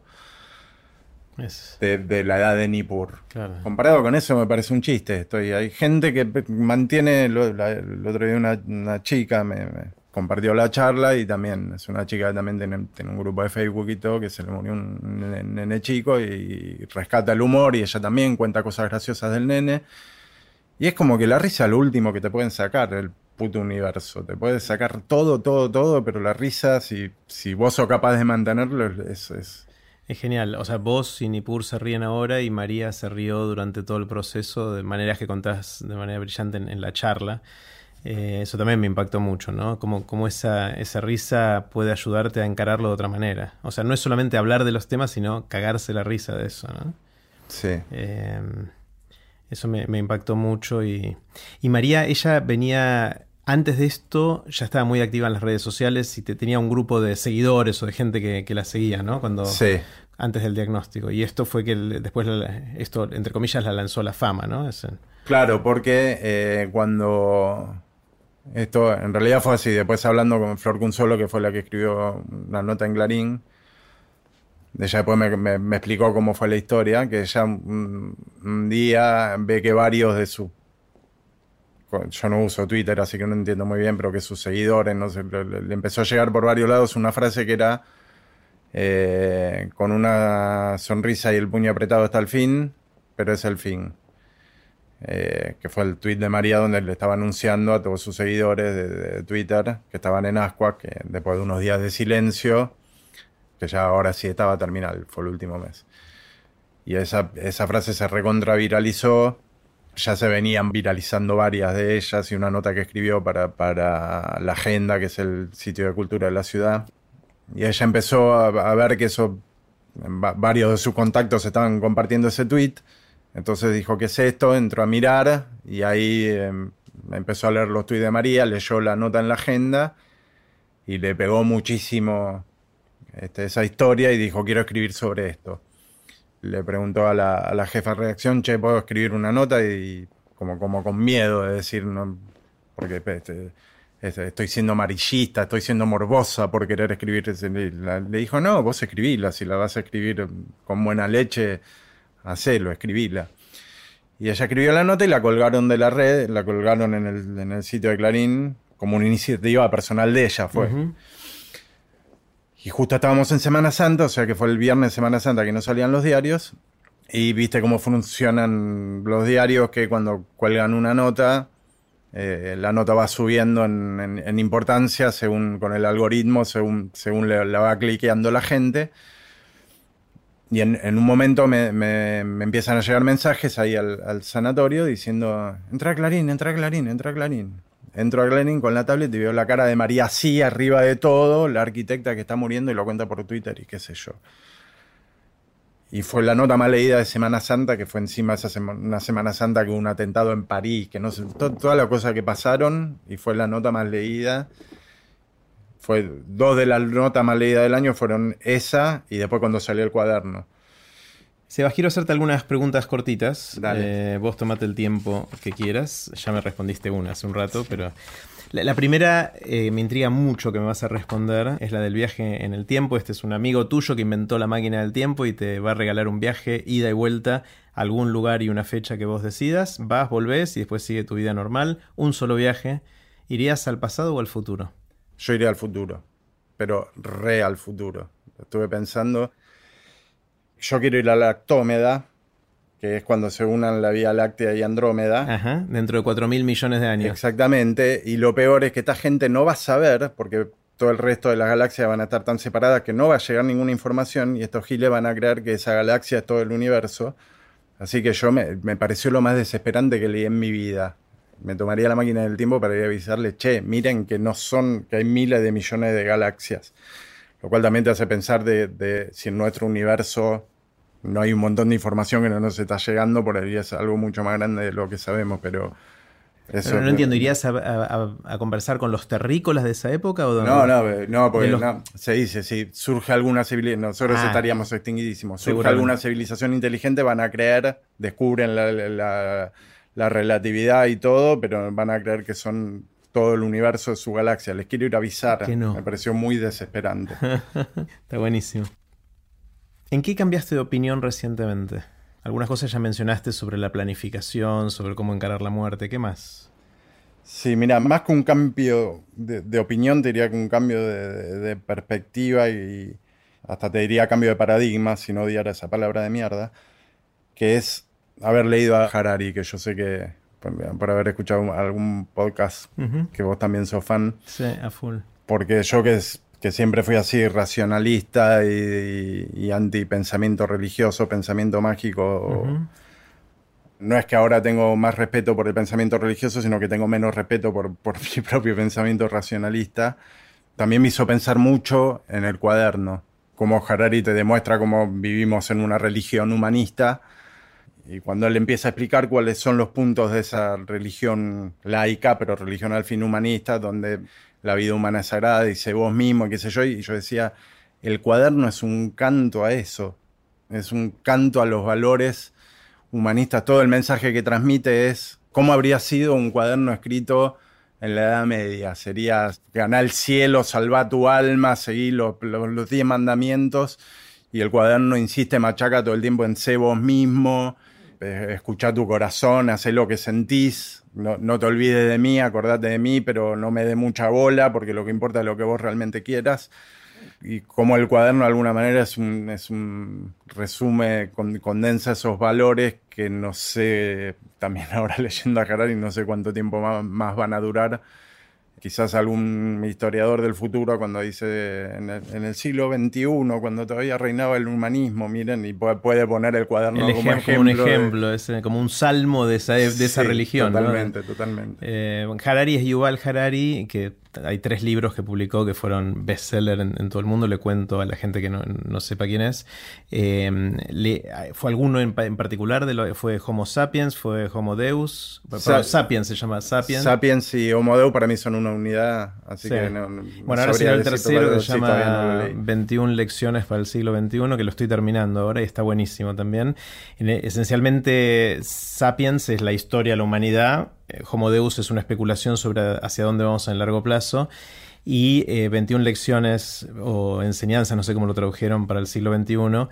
Es... De, de la edad de Nippur. Claro. Comparado con eso me parece un chiste. Estoy, hay gente que mantiene... Lo, la, el otro día una, una chica me, me compartió la charla y también es una chica que también tiene, tiene un grupo de Facebook y todo, que se le murió un nene, nene chico y rescata el humor y ella también cuenta cosas graciosas del nene. Y es como que la risa es lo último que te pueden sacar, el puto universo. Te puedes sacar todo, todo, todo, pero la risa, si, si vos sos capaz de mantenerlo, es... es Es genial. O sea, vos y Nippur se ríen ahora y María se rió durante todo el proceso de maneras que contás de manera brillante en, en la charla. Eh, eso también me impactó mucho, ¿no? Como, como esa, esa risa puede ayudarte a encararlo de otra manera. O sea, no es solamente hablar de los temas, sino cagarse la risa de eso, ¿no? Sí. Eh, eso me, me impactó mucho. Y, y María, ella venía... Antes de esto ya estaba muy activa en las redes sociales y te, tenía un grupo de seguidores o de gente que, que la seguía, ¿no? Cuando, sí. Antes del diagnóstico. Y esto fue que el, después, la, esto, entre comillas, la lanzó a la fama, ¿no? Es, claro, porque eh, cuando... Esto en realidad fue así. Después hablando con Flor Cunzolo, que fue la que escribió la nota en Clarín, ella después me, me, me explicó cómo fue la historia, que ella un, un día ve que varios de sus... Yo no uso Twitter, así que no entiendo muy bien, pero que sus seguidores, no sé, le, le empezó a llegar por varios lados una frase que era eh, con una sonrisa y el puño apretado hasta el fin, pero es el fin. Eh, que fue el tuit de María donde le estaba anunciando a todos sus seguidores de, de Twitter que estaban en Ascuas, que después de unos días de silencio, que ya ahora sí estaba terminal, fue el último mes. Y esa, esa frase se recontraviralizó. Ya se venían viralizando varias de ellas y una nota que escribió para, para La Agenda, que es el sitio de cultura de la ciudad. Y ella empezó a, a ver que eso, varios de sus contactos estaban compartiendo ese tuit. Entonces dijo, ¿qué es esto? Entró a mirar y ahí eh, empezó a leer los tuits de María, leyó la nota en La Agenda y le pegó muchísimo este, esa historia y dijo, quiero escribir sobre esto. Le preguntó a la, a la jefa de redacción, che, ¿puedo escribir una nota? Y como, como con miedo de decir, no, porque este, este, estoy siendo amarillista, estoy siendo morbosa por querer escribir. Le, le dijo, no, vos escribila, si la vas a escribir con buena leche, hacelo, escribila. Y ella escribió la nota y la colgaron de la red, la colgaron en el, en el sitio de Clarín, como una iniciativa personal de ella, fue. Uh-huh. Y justo estábamos en Semana Santa, o sea que fue el viernes de Semana Santa que no salían los diarios. Y viste cómo funcionan los diarios, que cuando cuelgan una nota, eh, la nota va subiendo en, en, en importancia según con el algoritmo, según, según le, la va cliqueando la gente. Y en, en un momento me, me, me empiezan a llegar mensajes ahí al, al sanatorio diciendo, entra a Clarín, entra a Clarín, entra a Clarín. Entro a Clarín con la tablet y veo la cara de María así, arriba de todo, la arquitecta que está muriendo y lo cuenta por Twitter y qué sé yo. Y fue la nota más leída de Semana Santa, que fue encima esa sema, una Semana Santa que hubo un atentado en París, que no sé, to, todas las cosas que pasaron, y fue la nota más leída. Fue dos de las notas más leídas del año fueron esa y después cuando salió el cuaderno. Sebas, quiero hacerte algunas preguntas cortitas. Eh, vos tomate el tiempo que quieras. Ya me respondiste una hace un rato, pero... La, la primera eh, me intriga mucho que me vas a responder. Es la del viaje en el tiempo. Este es un amigo tuyo que inventó la máquina del tiempo y te va a regalar un viaje, ida y vuelta, a algún lugar y una fecha que vos decidas. Vas, volvés y después sigue tu vida normal. Un solo viaje. ¿Irías al pasado o al futuro? Yo iría al futuro, pero re al futuro. Estuve pensando... Yo quiero ir a la Lactómeda, que es cuando se unan la Vía Láctea y Andrómeda. Ajá, dentro de cuatro mil millones de años. Exactamente, y lo peor es que esta gente no va a saber, porque todo el resto de las galaxias van a estar tan separadas que no va a llegar ninguna información, y estos giles van a creer que esa galaxia es todo el universo. Así que yo me, me pareció lo más desesperante que leí en mi vida. Me tomaría la máquina del tiempo para ir a avisarle, che, miren que no son, que hay miles de millones de galaxias. Lo cual también te hace pensar de, de si en nuestro universo no hay un montón de información que no nos está llegando, por ahí es algo mucho más grande de lo que sabemos, pero... Eso, pero no entiendo, ¿irías a, a, a conversar con los terrícolas de esa época? ¿O no, no, no, porque los... no, se dice, si surge alguna civilización, nosotros ah, estaríamos extinguidísimos, surge alguna civilización inteligente, van a creer, descubren la, la, la relatividad y todo, pero van a creer que son todo el universo de su galaxia. Les quiero ir a avisar, no. Me pareció muy desesperante. Está buenísimo. ¿En qué cambiaste de opinión recientemente? Algunas cosas ya mencionaste sobre la planificación, sobre cómo encarar la muerte. ¿Qué más? Sí, mira, más que un cambio de, de opinión, te diría que un cambio de, de, de perspectiva y hasta te diría cambio de paradigma, si no odiara esa palabra de mierda, que es haber leído a Harari, que yo sé que, por, por haber escuchado algún podcast, uh-huh. que vos también sos fan. Sí, a full. Porque yo que es... que siempre fui así racionalista y, y, y anti-pensamiento religioso, pensamiento mágico. Uh-huh. No es que ahora tengo más respeto por el pensamiento religioso, sino que tengo menos respeto por, por mi propio pensamiento racionalista. También me hizo pensar mucho en el cuaderno, cómo Harari te demuestra cómo vivimos en una religión humanista, y cuando él empieza a explicar cuáles son los puntos de esa religión laica, pero religión al fin humanista, donde la vida humana es sagrada, dice vos mismo, qué sé yo, y yo decía, el cuaderno es un canto a eso, es un canto a los valores humanistas. Todo el mensaje que transmite es cómo habría sido un cuaderno escrito en la Edad Media. Sería ganar el cielo, salvar tu alma, seguir los, los, los diez mandamientos, y el cuaderno insiste, machaca todo el tiempo en sé vos mismo, escuchá tu corazón, hacé lo que sentís, no, no te olvides de mí, acordate de mí, pero no me dé mucha bola, porque lo que importa es lo que vos realmente quieras. Y como el cuaderno de alguna manera es un, es un resume, con, condensa esos valores que no sé, también ahora leyendo a Harari, no sé cuánto tiempo más, más van a durar. Quizás algún historiador del futuro, cuando dice en el, en el siglo veintiuno, cuando todavía reinaba el humanismo, miren, y puede, puede poner el cuaderno el como ejemplo. ejemplo. Como un ejemplo, de, es como un salmo de esa, de esa sí, religión. Totalmente, ¿no? totalmente. Eh, Harari es Yuval Harari, que hay tres libros que publicó que fueron bestseller en, en todo el mundo. Le cuento a la gente que no, no sepa quién es. Eh, le, ¿Fue alguno en, en particular? De lo, ¿Fue Homo Sapiens? ¿Fue Homo Deus? Sa- Sapiens se llama Sapiens. Sapiens y Homo Deus para mí son una unidad, así sí. que no, no bueno, ahora salió el tercero que se llama no veintiuna lecciones para el siglo veintiuno, que lo estoy terminando ahora y está buenísimo también. Esencialmente, Sapiens es la historia de la humanidad. Homo Deus es una especulación sobre hacia dónde vamos en el largo plazo, y eh, veintiuna lecciones o enseñanzas, no sé cómo lo tradujeron para el siglo veintiuno,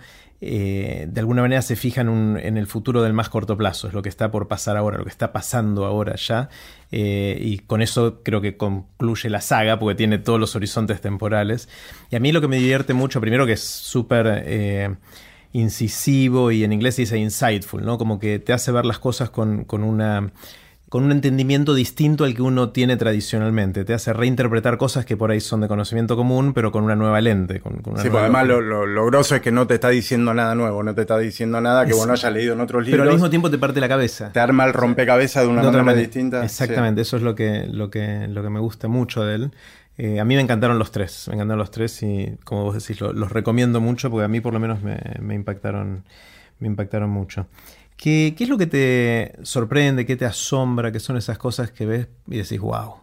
eh, de alguna manera se fijan un, en el futuro del más corto plazo, es lo que está por pasar ahora, lo que está pasando ahora ya, eh, y con eso creo que concluye la saga, porque tiene todos los horizontes temporales. Y a mí lo que me divierte mucho, primero que es súper... Eh, incisivo, y en inglés se dice insightful, ¿no? Como que te hace ver las cosas con, con una... con un entendimiento distinto al que uno tiene tradicionalmente. Te hace reinterpretar cosas que por ahí son de conocimiento común, pero con una nueva lente. Con, con una sí, nueva... pues además lo, lo, lo grosso es que no te está diciendo nada nuevo, no te está diciendo nada que es... vos no hayas leído en otros libros. Pero al mismo tiempo te parte la cabeza. Te arma el rompecabezas de una de manera, manera distinta. Exactamente, sí. Eso es lo que, lo, que, lo que me gusta mucho de él. Eh, a mí me encantaron los tres, me encantaron los tres y, como vos decís, lo, los recomiendo mucho, porque a mí por lo menos me, me impactaron, me impactaron mucho. ¿Qué, ¿Qué es lo que te sorprende, qué te asombra, qué son esas cosas que ves y decís, wow?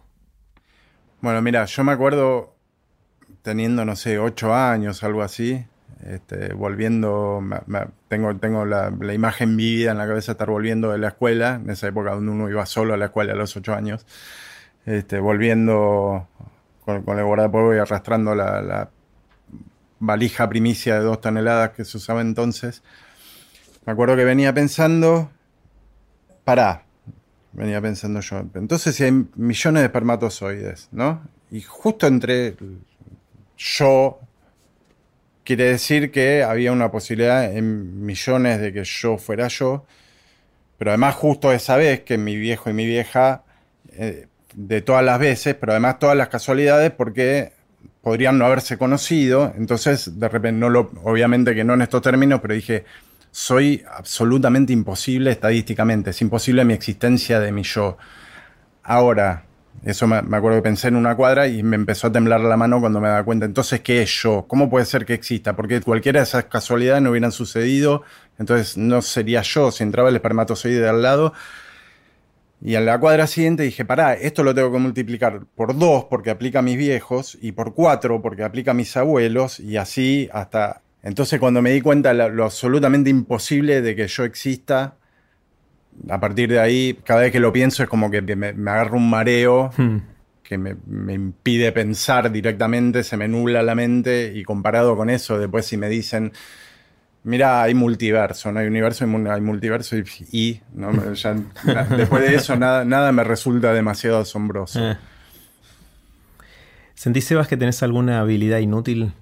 Bueno, mira, yo me acuerdo teniendo, no sé, ocho años, algo así, este, volviendo, me, me, tengo, tengo la, la imagen vívida en la cabeza de estar volviendo de la escuela, en esa época donde uno iba solo a la escuela a los ocho años, este, volviendo con, con el guardapolvo y arrastrando la, la valija primicia de dos toneladas que se usaba entonces. Me acuerdo que venía pensando, pará, venía pensando yo, entonces si hay millones de espermatozoides, ¿no? Y justo entre yo quiere decir que había una posibilidad en millones de que yo fuera yo, pero además justo esa vez que mi viejo y mi vieja, eh, de todas las veces, pero además todas las casualidades, porque podrían no haberse conocido, entonces de repente, no lo, obviamente que no en estos términos, pero dije, soy absolutamente imposible estadísticamente, es imposible mi existencia de mi yo. Ahora, eso me, me acuerdo que pensé en una cuadra y me empezó a temblar la mano cuando me daba cuenta, entonces, ¿qué es yo? ¿Cómo puede ser que exista? Porque cualquiera de esas casualidades no hubieran sucedido, entonces no sería yo si entraba el espermatozoide de al lado. Y en la cuadra siguiente dije, pará, esto lo tengo que multiplicar por dos porque aplica a mis viejos y por cuatro porque aplica a mis abuelos y así hasta... Entonces cuando me di cuenta lo, lo absolutamente imposible de que yo exista, a partir de ahí, cada vez que lo pienso es como que me, me agarra un mareo hmm. que me, me impide pensar directamente, se me nubla la mente y comparado con eso, después si me dicen... Mira, hay multiverso, no hay universo, hay multiverso y, y ¿no? Ya, después de eso nada, nada me resulta demasiado asombroso. Eh. ¿Sentís, Sebas, que tenés alguna habilidad inútil?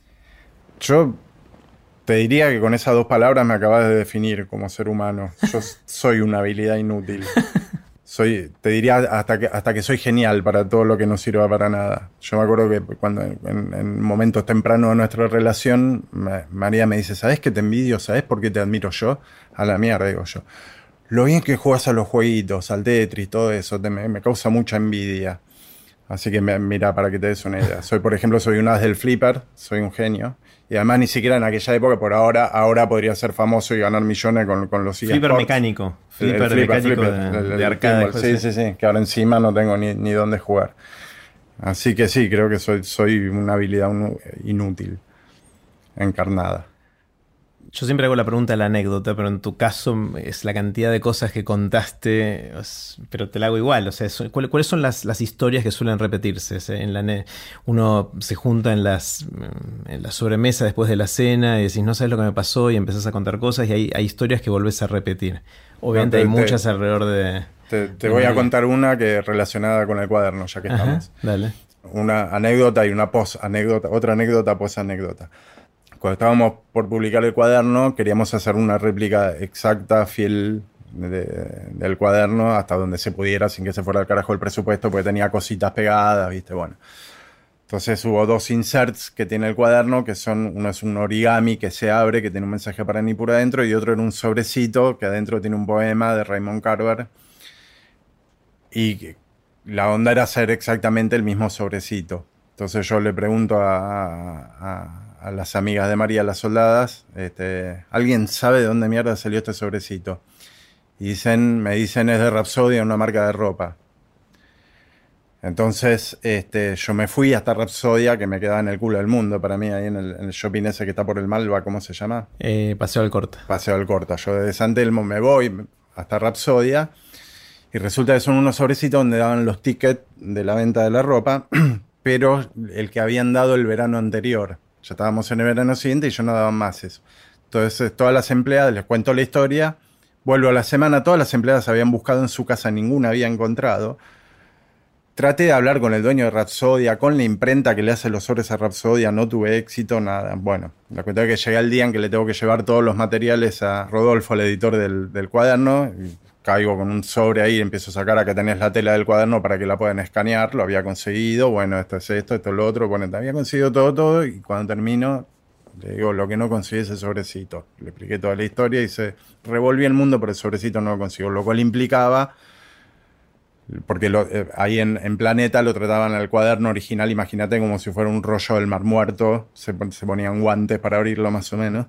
Yo te diría que con esas dos palabras me acabas de definir como ser humano. Yo soy una habilidad inútil. Soy, te diría hasta que, hasta que soy genial para todo lo que no sirva para nada. Yo me acuerdo que cuando en, en momentos tempranos de nuestra relación, me, María me dice, ¿sabes qué te envidio? ¿Sabes por qué te admiro yo? A la mierda, digo yo. Lo bien que jugás a los jueguitos, al Tetris, todo eso, te, me, me causa mucha envidia. Así que me, mira, para que te des una idea. Soy, por ejemplo, soy un as del flipper, soy un genio. Y además ni siquiera en aquella época, por ahora, ahora podría ser famoso y ganar millones con, con los Flipper eSports. Mecánico. Flipper, el, el flipper mecánico flipper, de, el, de arcade. Sí, sí, sí, que ahora encima no tengo ni, ni dónde jugar. Así que sí, creo que soy, soy una habilidad inútil, encarnada. Yo siempre hago la pregunta de la anécdota, pero en tu caso es la cantidad de cosas que contaste, pero te la hago igual. O sea, ¿cuáles son las, las historias que suelen repetirse? En la, uno se junta en, las, en la sobremesa después de la cena y decís, no sabes lo que me pasó, y empezás a contar cosas y hay, hay historias que volvés a repetir. Obviamente no, te, hay muchas te, alrededor de... Te, te de voy a contar una que es relacionada con el cuaderno, ya que Ajá, estamos. Dale. Una anécdota y una post-anécdota, otra anécdota, post-anécdota. Cuando estábamos por publicar el cuaderno, queríamos hacer una réplica exacta, fiel de, del cuaderno, hasta donde se pudiera, sin que se fuera al carajo el presupuesto, porque tenía cositas pegadas, ¿viste? Bueno. Entonces hubo dos inserts que tiene el cuaderno, que son, uno es un origami que se abre, que tiene un mensaje para Nippur adentro, y otro era un sobrecito, que adentro tiene un poema de Raymond Carver. Y la onda era hacer exactamente el mismo sobrecito. Entonces yo le pregunto a... a a las amigas de María, las soldadas, este, ¿alguien sabe de dónde mierda salió este sobrecito? Y dicen, me dicen, es de Rapsodia, una marca de ropa. Entonces este, yo me fui hasta Rapsodia, que me quedaba en el culo del mundo para mí, ahí en el, en el shopping ese que está por el Malva, ¿cómo se llama? Eh, Paseo del Corta. Paseo del Corta. Yo desde San Telmo me voy hasta Rapsodia y resulta que son unos sobrecitos donde daban los tickets de la venta de la ropa, pero el que habían dado el verano anterior. Ya estábamos en el verano siguiente y yo no daba más eso. Entonces, todas las empleadas, les cuento la historia, vuelvo a la semana, todas las empleadas habían buscado en su casa, ninguna había encontrado. Traté de hablar con el dueño de Rapsodia, con la imprenta que le hace los sobres a Rapsodia, no tuve éxito, nada. Bueno, la cuestión es que llegué al día en que le tengo que llevar todos los materiales a Rodolfo, el editor del, del cuaderno, y caigo con un sobre ahí y empiezo a sacar, acá tenés la tela del cuaderno para que la puedan escanear, lo había conseguido, bueno, esto es esto, esto es lo otro, bueno, había conseguido todo, todo, y cuando termino, le digo, lo que no conseguí es el sobrecito. Le expliqué toda la historia y se revolví el mundo, pero el sobrecito no lo consiguió, lo cual implicaba, porque lo, eh, ahí en, en Planeta lo trataban al cuaderno original, imagínate como si fuera un rollo del Mar Muerto, se, se ponían guantes para abrirlo más o menos.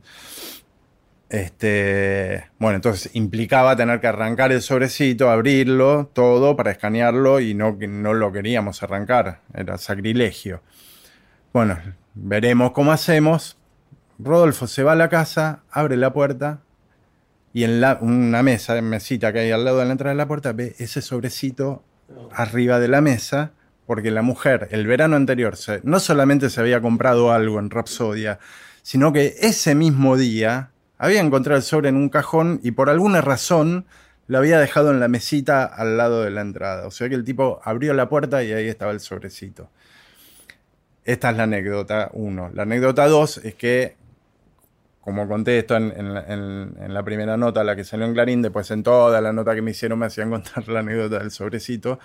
Este, bueno, entonces implicaba tener que arrancar el sobrecito, abrirlo, todo para escanearlo y no, no lo queríamos arrancar, era sacrilegio. Bueno, veremos cómo hacemos. Rodolfo se va a la casa, abre la puerta y en la, una mesa, mesita que hay al lado de la entrada de la puerta, ve ese sobrecito arriba de la mesa, porque la mujer el verano anterior se, no solamente se había comprado algo en Rapsodia, sino que ese mismo día había encontrado el sobre en un cajón y por alguna razón lo había dejado en la mesita al lado de la entrada. O sea que el tipo abrió la puerta y ahí estaba el sobrecito. esta es la anécdota uno. La anécdota dos es que, como conté esto en, en, en, en la primera nota, la que salió en Clarín, después en toda la nota que me hicieron me hacían contar la anécdota del sobrecito.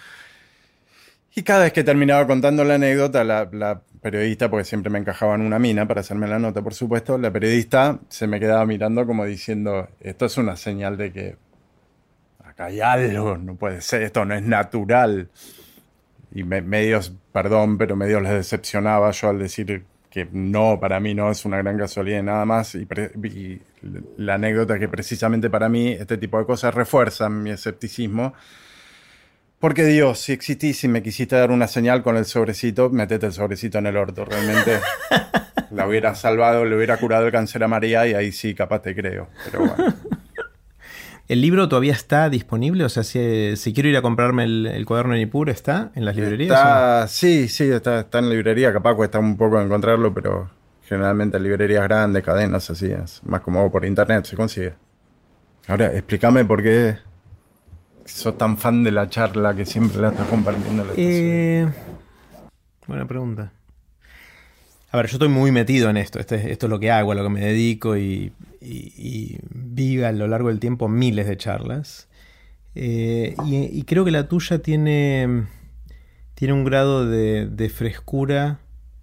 Y cada vez que terminaba contando la anécdota, la, la periodista, porque siempre me encajaba en una mina para hacerme la nota, por supuesto, la periodista se me quedaba mirando como diciendo, esto es una señal de que acá hay algo, no puede ser, esto no es natural. Y me, medios, perdón, pero medios les decepcionaba yo al decir que no, para mí no es una gran casualidad y nada más. Y, pre, y la anécdota es que precisamente para mí este tipo de cosas refuerzan mi escepticismo. Porque Dios, si existís y me quisiste dar una señal con el sobrecito, metete el sobrecito en el orto. Realmente la hubiera salvado, le hubiera curado el cáncer a María y ahí sí, capaz te creo. Pero bueno. ¿El libro todavía está disponible? O sea, si, si quiero ir a comprarme el, el cuaderno de Nippur, ¿está en las librerías? Está, sí, sí, está, está en librería. Capaz cuesta un poco encontrarlo, pero generalmente en librerías grandes, cadenas así, es más cómodo por internet, se consigue. Ahora, explícame por qué sos tan fan de la charla que siempre la estás compartiendo. La eh, buena pregunta. A ver, yo estoy muy metido en esto. Este, esto es lo que hago, a lo que me dedico y, y, y vi a lo largo del tiempo miles de charlas. Eh, y, y creo que la tuya tiene, tiene un grado de, de frescura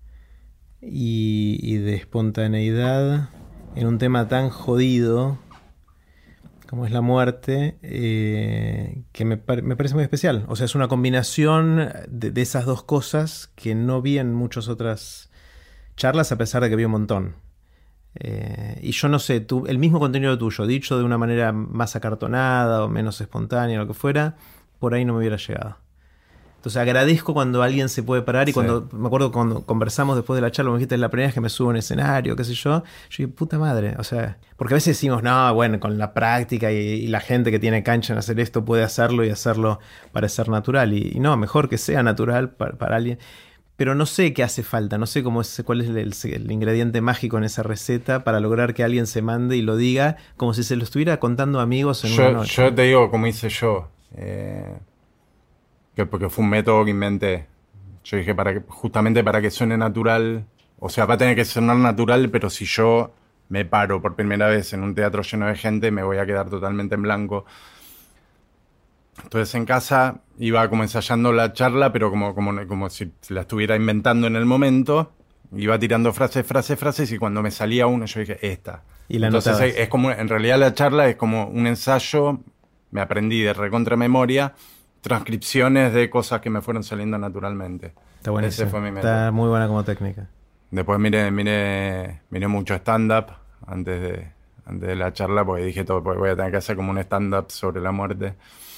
y, y de espontaneidad en un tema tan jodido como es la muerte, eh, que me, me parece muy especial. O sea, es una combinación de, de esas dos cosas que no vi en muchas otras charlas, a pesar de que vi un montón. Eh, y yo no sé, tú, el mismo contenido tuyo, dicho de una manera más acartonada o menos espontánea, lo que fuera, por ahí no me hubiera llegado. Entonces agradezco cuando alguien se puede parar y sí. Cuando, me acuerdo cuando conversamos después de la charla, me dijiste, es la primera vez que me subo a un escenario, qué sé yo, yo dije, puta madre, o sea, porque a veces decimos, no, bueno, con la práctica y, y la gente que tiene cancha en hacer esto puede hacerlo y hacerlo parecer natural, y, y no, mejor que sea natural para, para alguien, pero no sé qué hace falta, no sé cómo es, cuál es el, el, el ingrediente mágico en esa receta para lograr que alguien se mande y lo diga como si se lo estuviera contando a amigos en yo, una noche. Yo te digo, como hice yo, eh... Que porque fue un método que inventé. Yo dije, para que, justamente para que suene natural, o sea, va a tener que sonar natural, pero si yo me paro por primera vez en un teatro lleno de gente, me voy a quedar totalmente en blanco. Entonces en casa iba como ensayando la charla, pero como, como, como si la estuviera inventando en el momento. Iba tirando frases, frases, frases, y cuando me salía uno, yo dije, esta. Y la Entonces es, es como, en realidad la charla es como un ensayo, me aprendí de recontra memoria, transcripciones de cosas que me fueron saliendo naturalmente. Está buenísimo. Ese fue mi método. Está muy buena como técnica. Después miré, miré, miré mucho stand-up antes de, antes de la charla, porque dije todo, porque voy a tener que hacer como un stand-up sobre la muerte.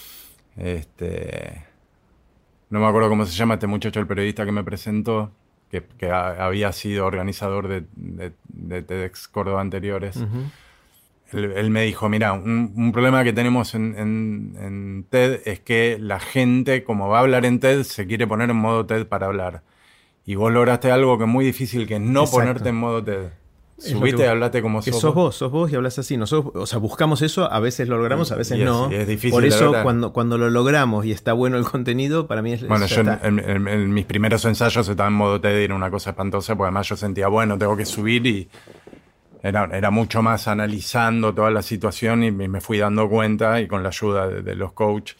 Este, no me acuerdo cómo se llama este muchacho, el periodista que me presentó, que, que a, había sido organizador de, de, de TEDx Córdoba anteriores. Uh-huh. Él, él me dijo, mira, un, un problema que tenemos en, en, en TED es que la gente, como va a hablar en TED, se quiere poner en modo TED para hablar. Y vos lograste algo que es muy difícil, que es no Exacto. ponerte en modo TED. Es Subiste y hablaste como sos. Sos vos, sos vos y hablas así. Nosotros, o sea, buscamos eso, a veces lo logramos, a veces y es, no. Y es difícil. Por eso, cuando, cuando lo logramos y está bueno el contenido, para mí es... Bueno, es, yo en, en, en, en mis primeros ensayos estaba en modo TED y era una cosa espantosa, porque además yo sentía, bueno, tengo que subir y... Era, era mucho más analizando toda la situación y me fui dando cuenta, y con la ayuda de, de los coaches,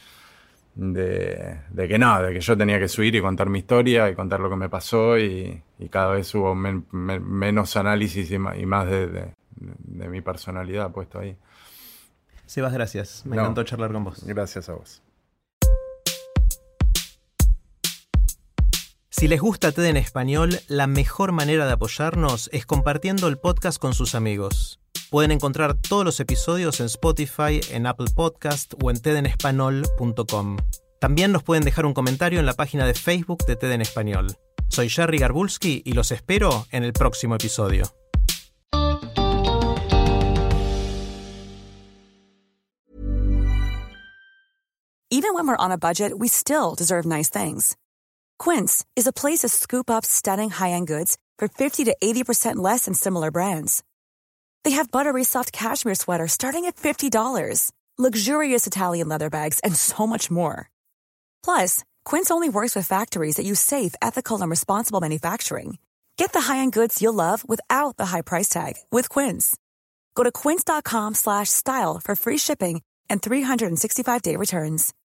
de, de que nada, de que yo tenía que subir y contar mi historia y contar lo que me pasó, y, y cada vez hubo men, men, menos análisis y más, y más de, de, de mi personalidad puesto ahí. Sebas, gracias. Me no, encantó charlar con vos. Gracias a vos. Si les gusta TED en español, la mejor manera de apoyarnos es compartiendo el podcast con sus amigos. Pueden encontrar todos los episodios en Spotify, en Apple Podcast o en ted en español punto com. También nos pueden dejar un comentario en la página de Facebook de TED en Español. Soy Jerry Garbulski y los espero en el próximo episodio. Even when we're on a budget, we still deserve nice things. Quince is a place to scoop up stunning high-end goods for fifty to eighty percent less than similar brands. They have buttery soft cashmere sweaters starting at fifty dollars, luxurious Italian leather bags, and so much more. Plus, Quince only works with factories that use safe, ethical, and responsible manufacturing. Get the high-end goods you'll love without the high price tag with Quince. Go to quince.com slash style for free shipping and three sixty-five day returns.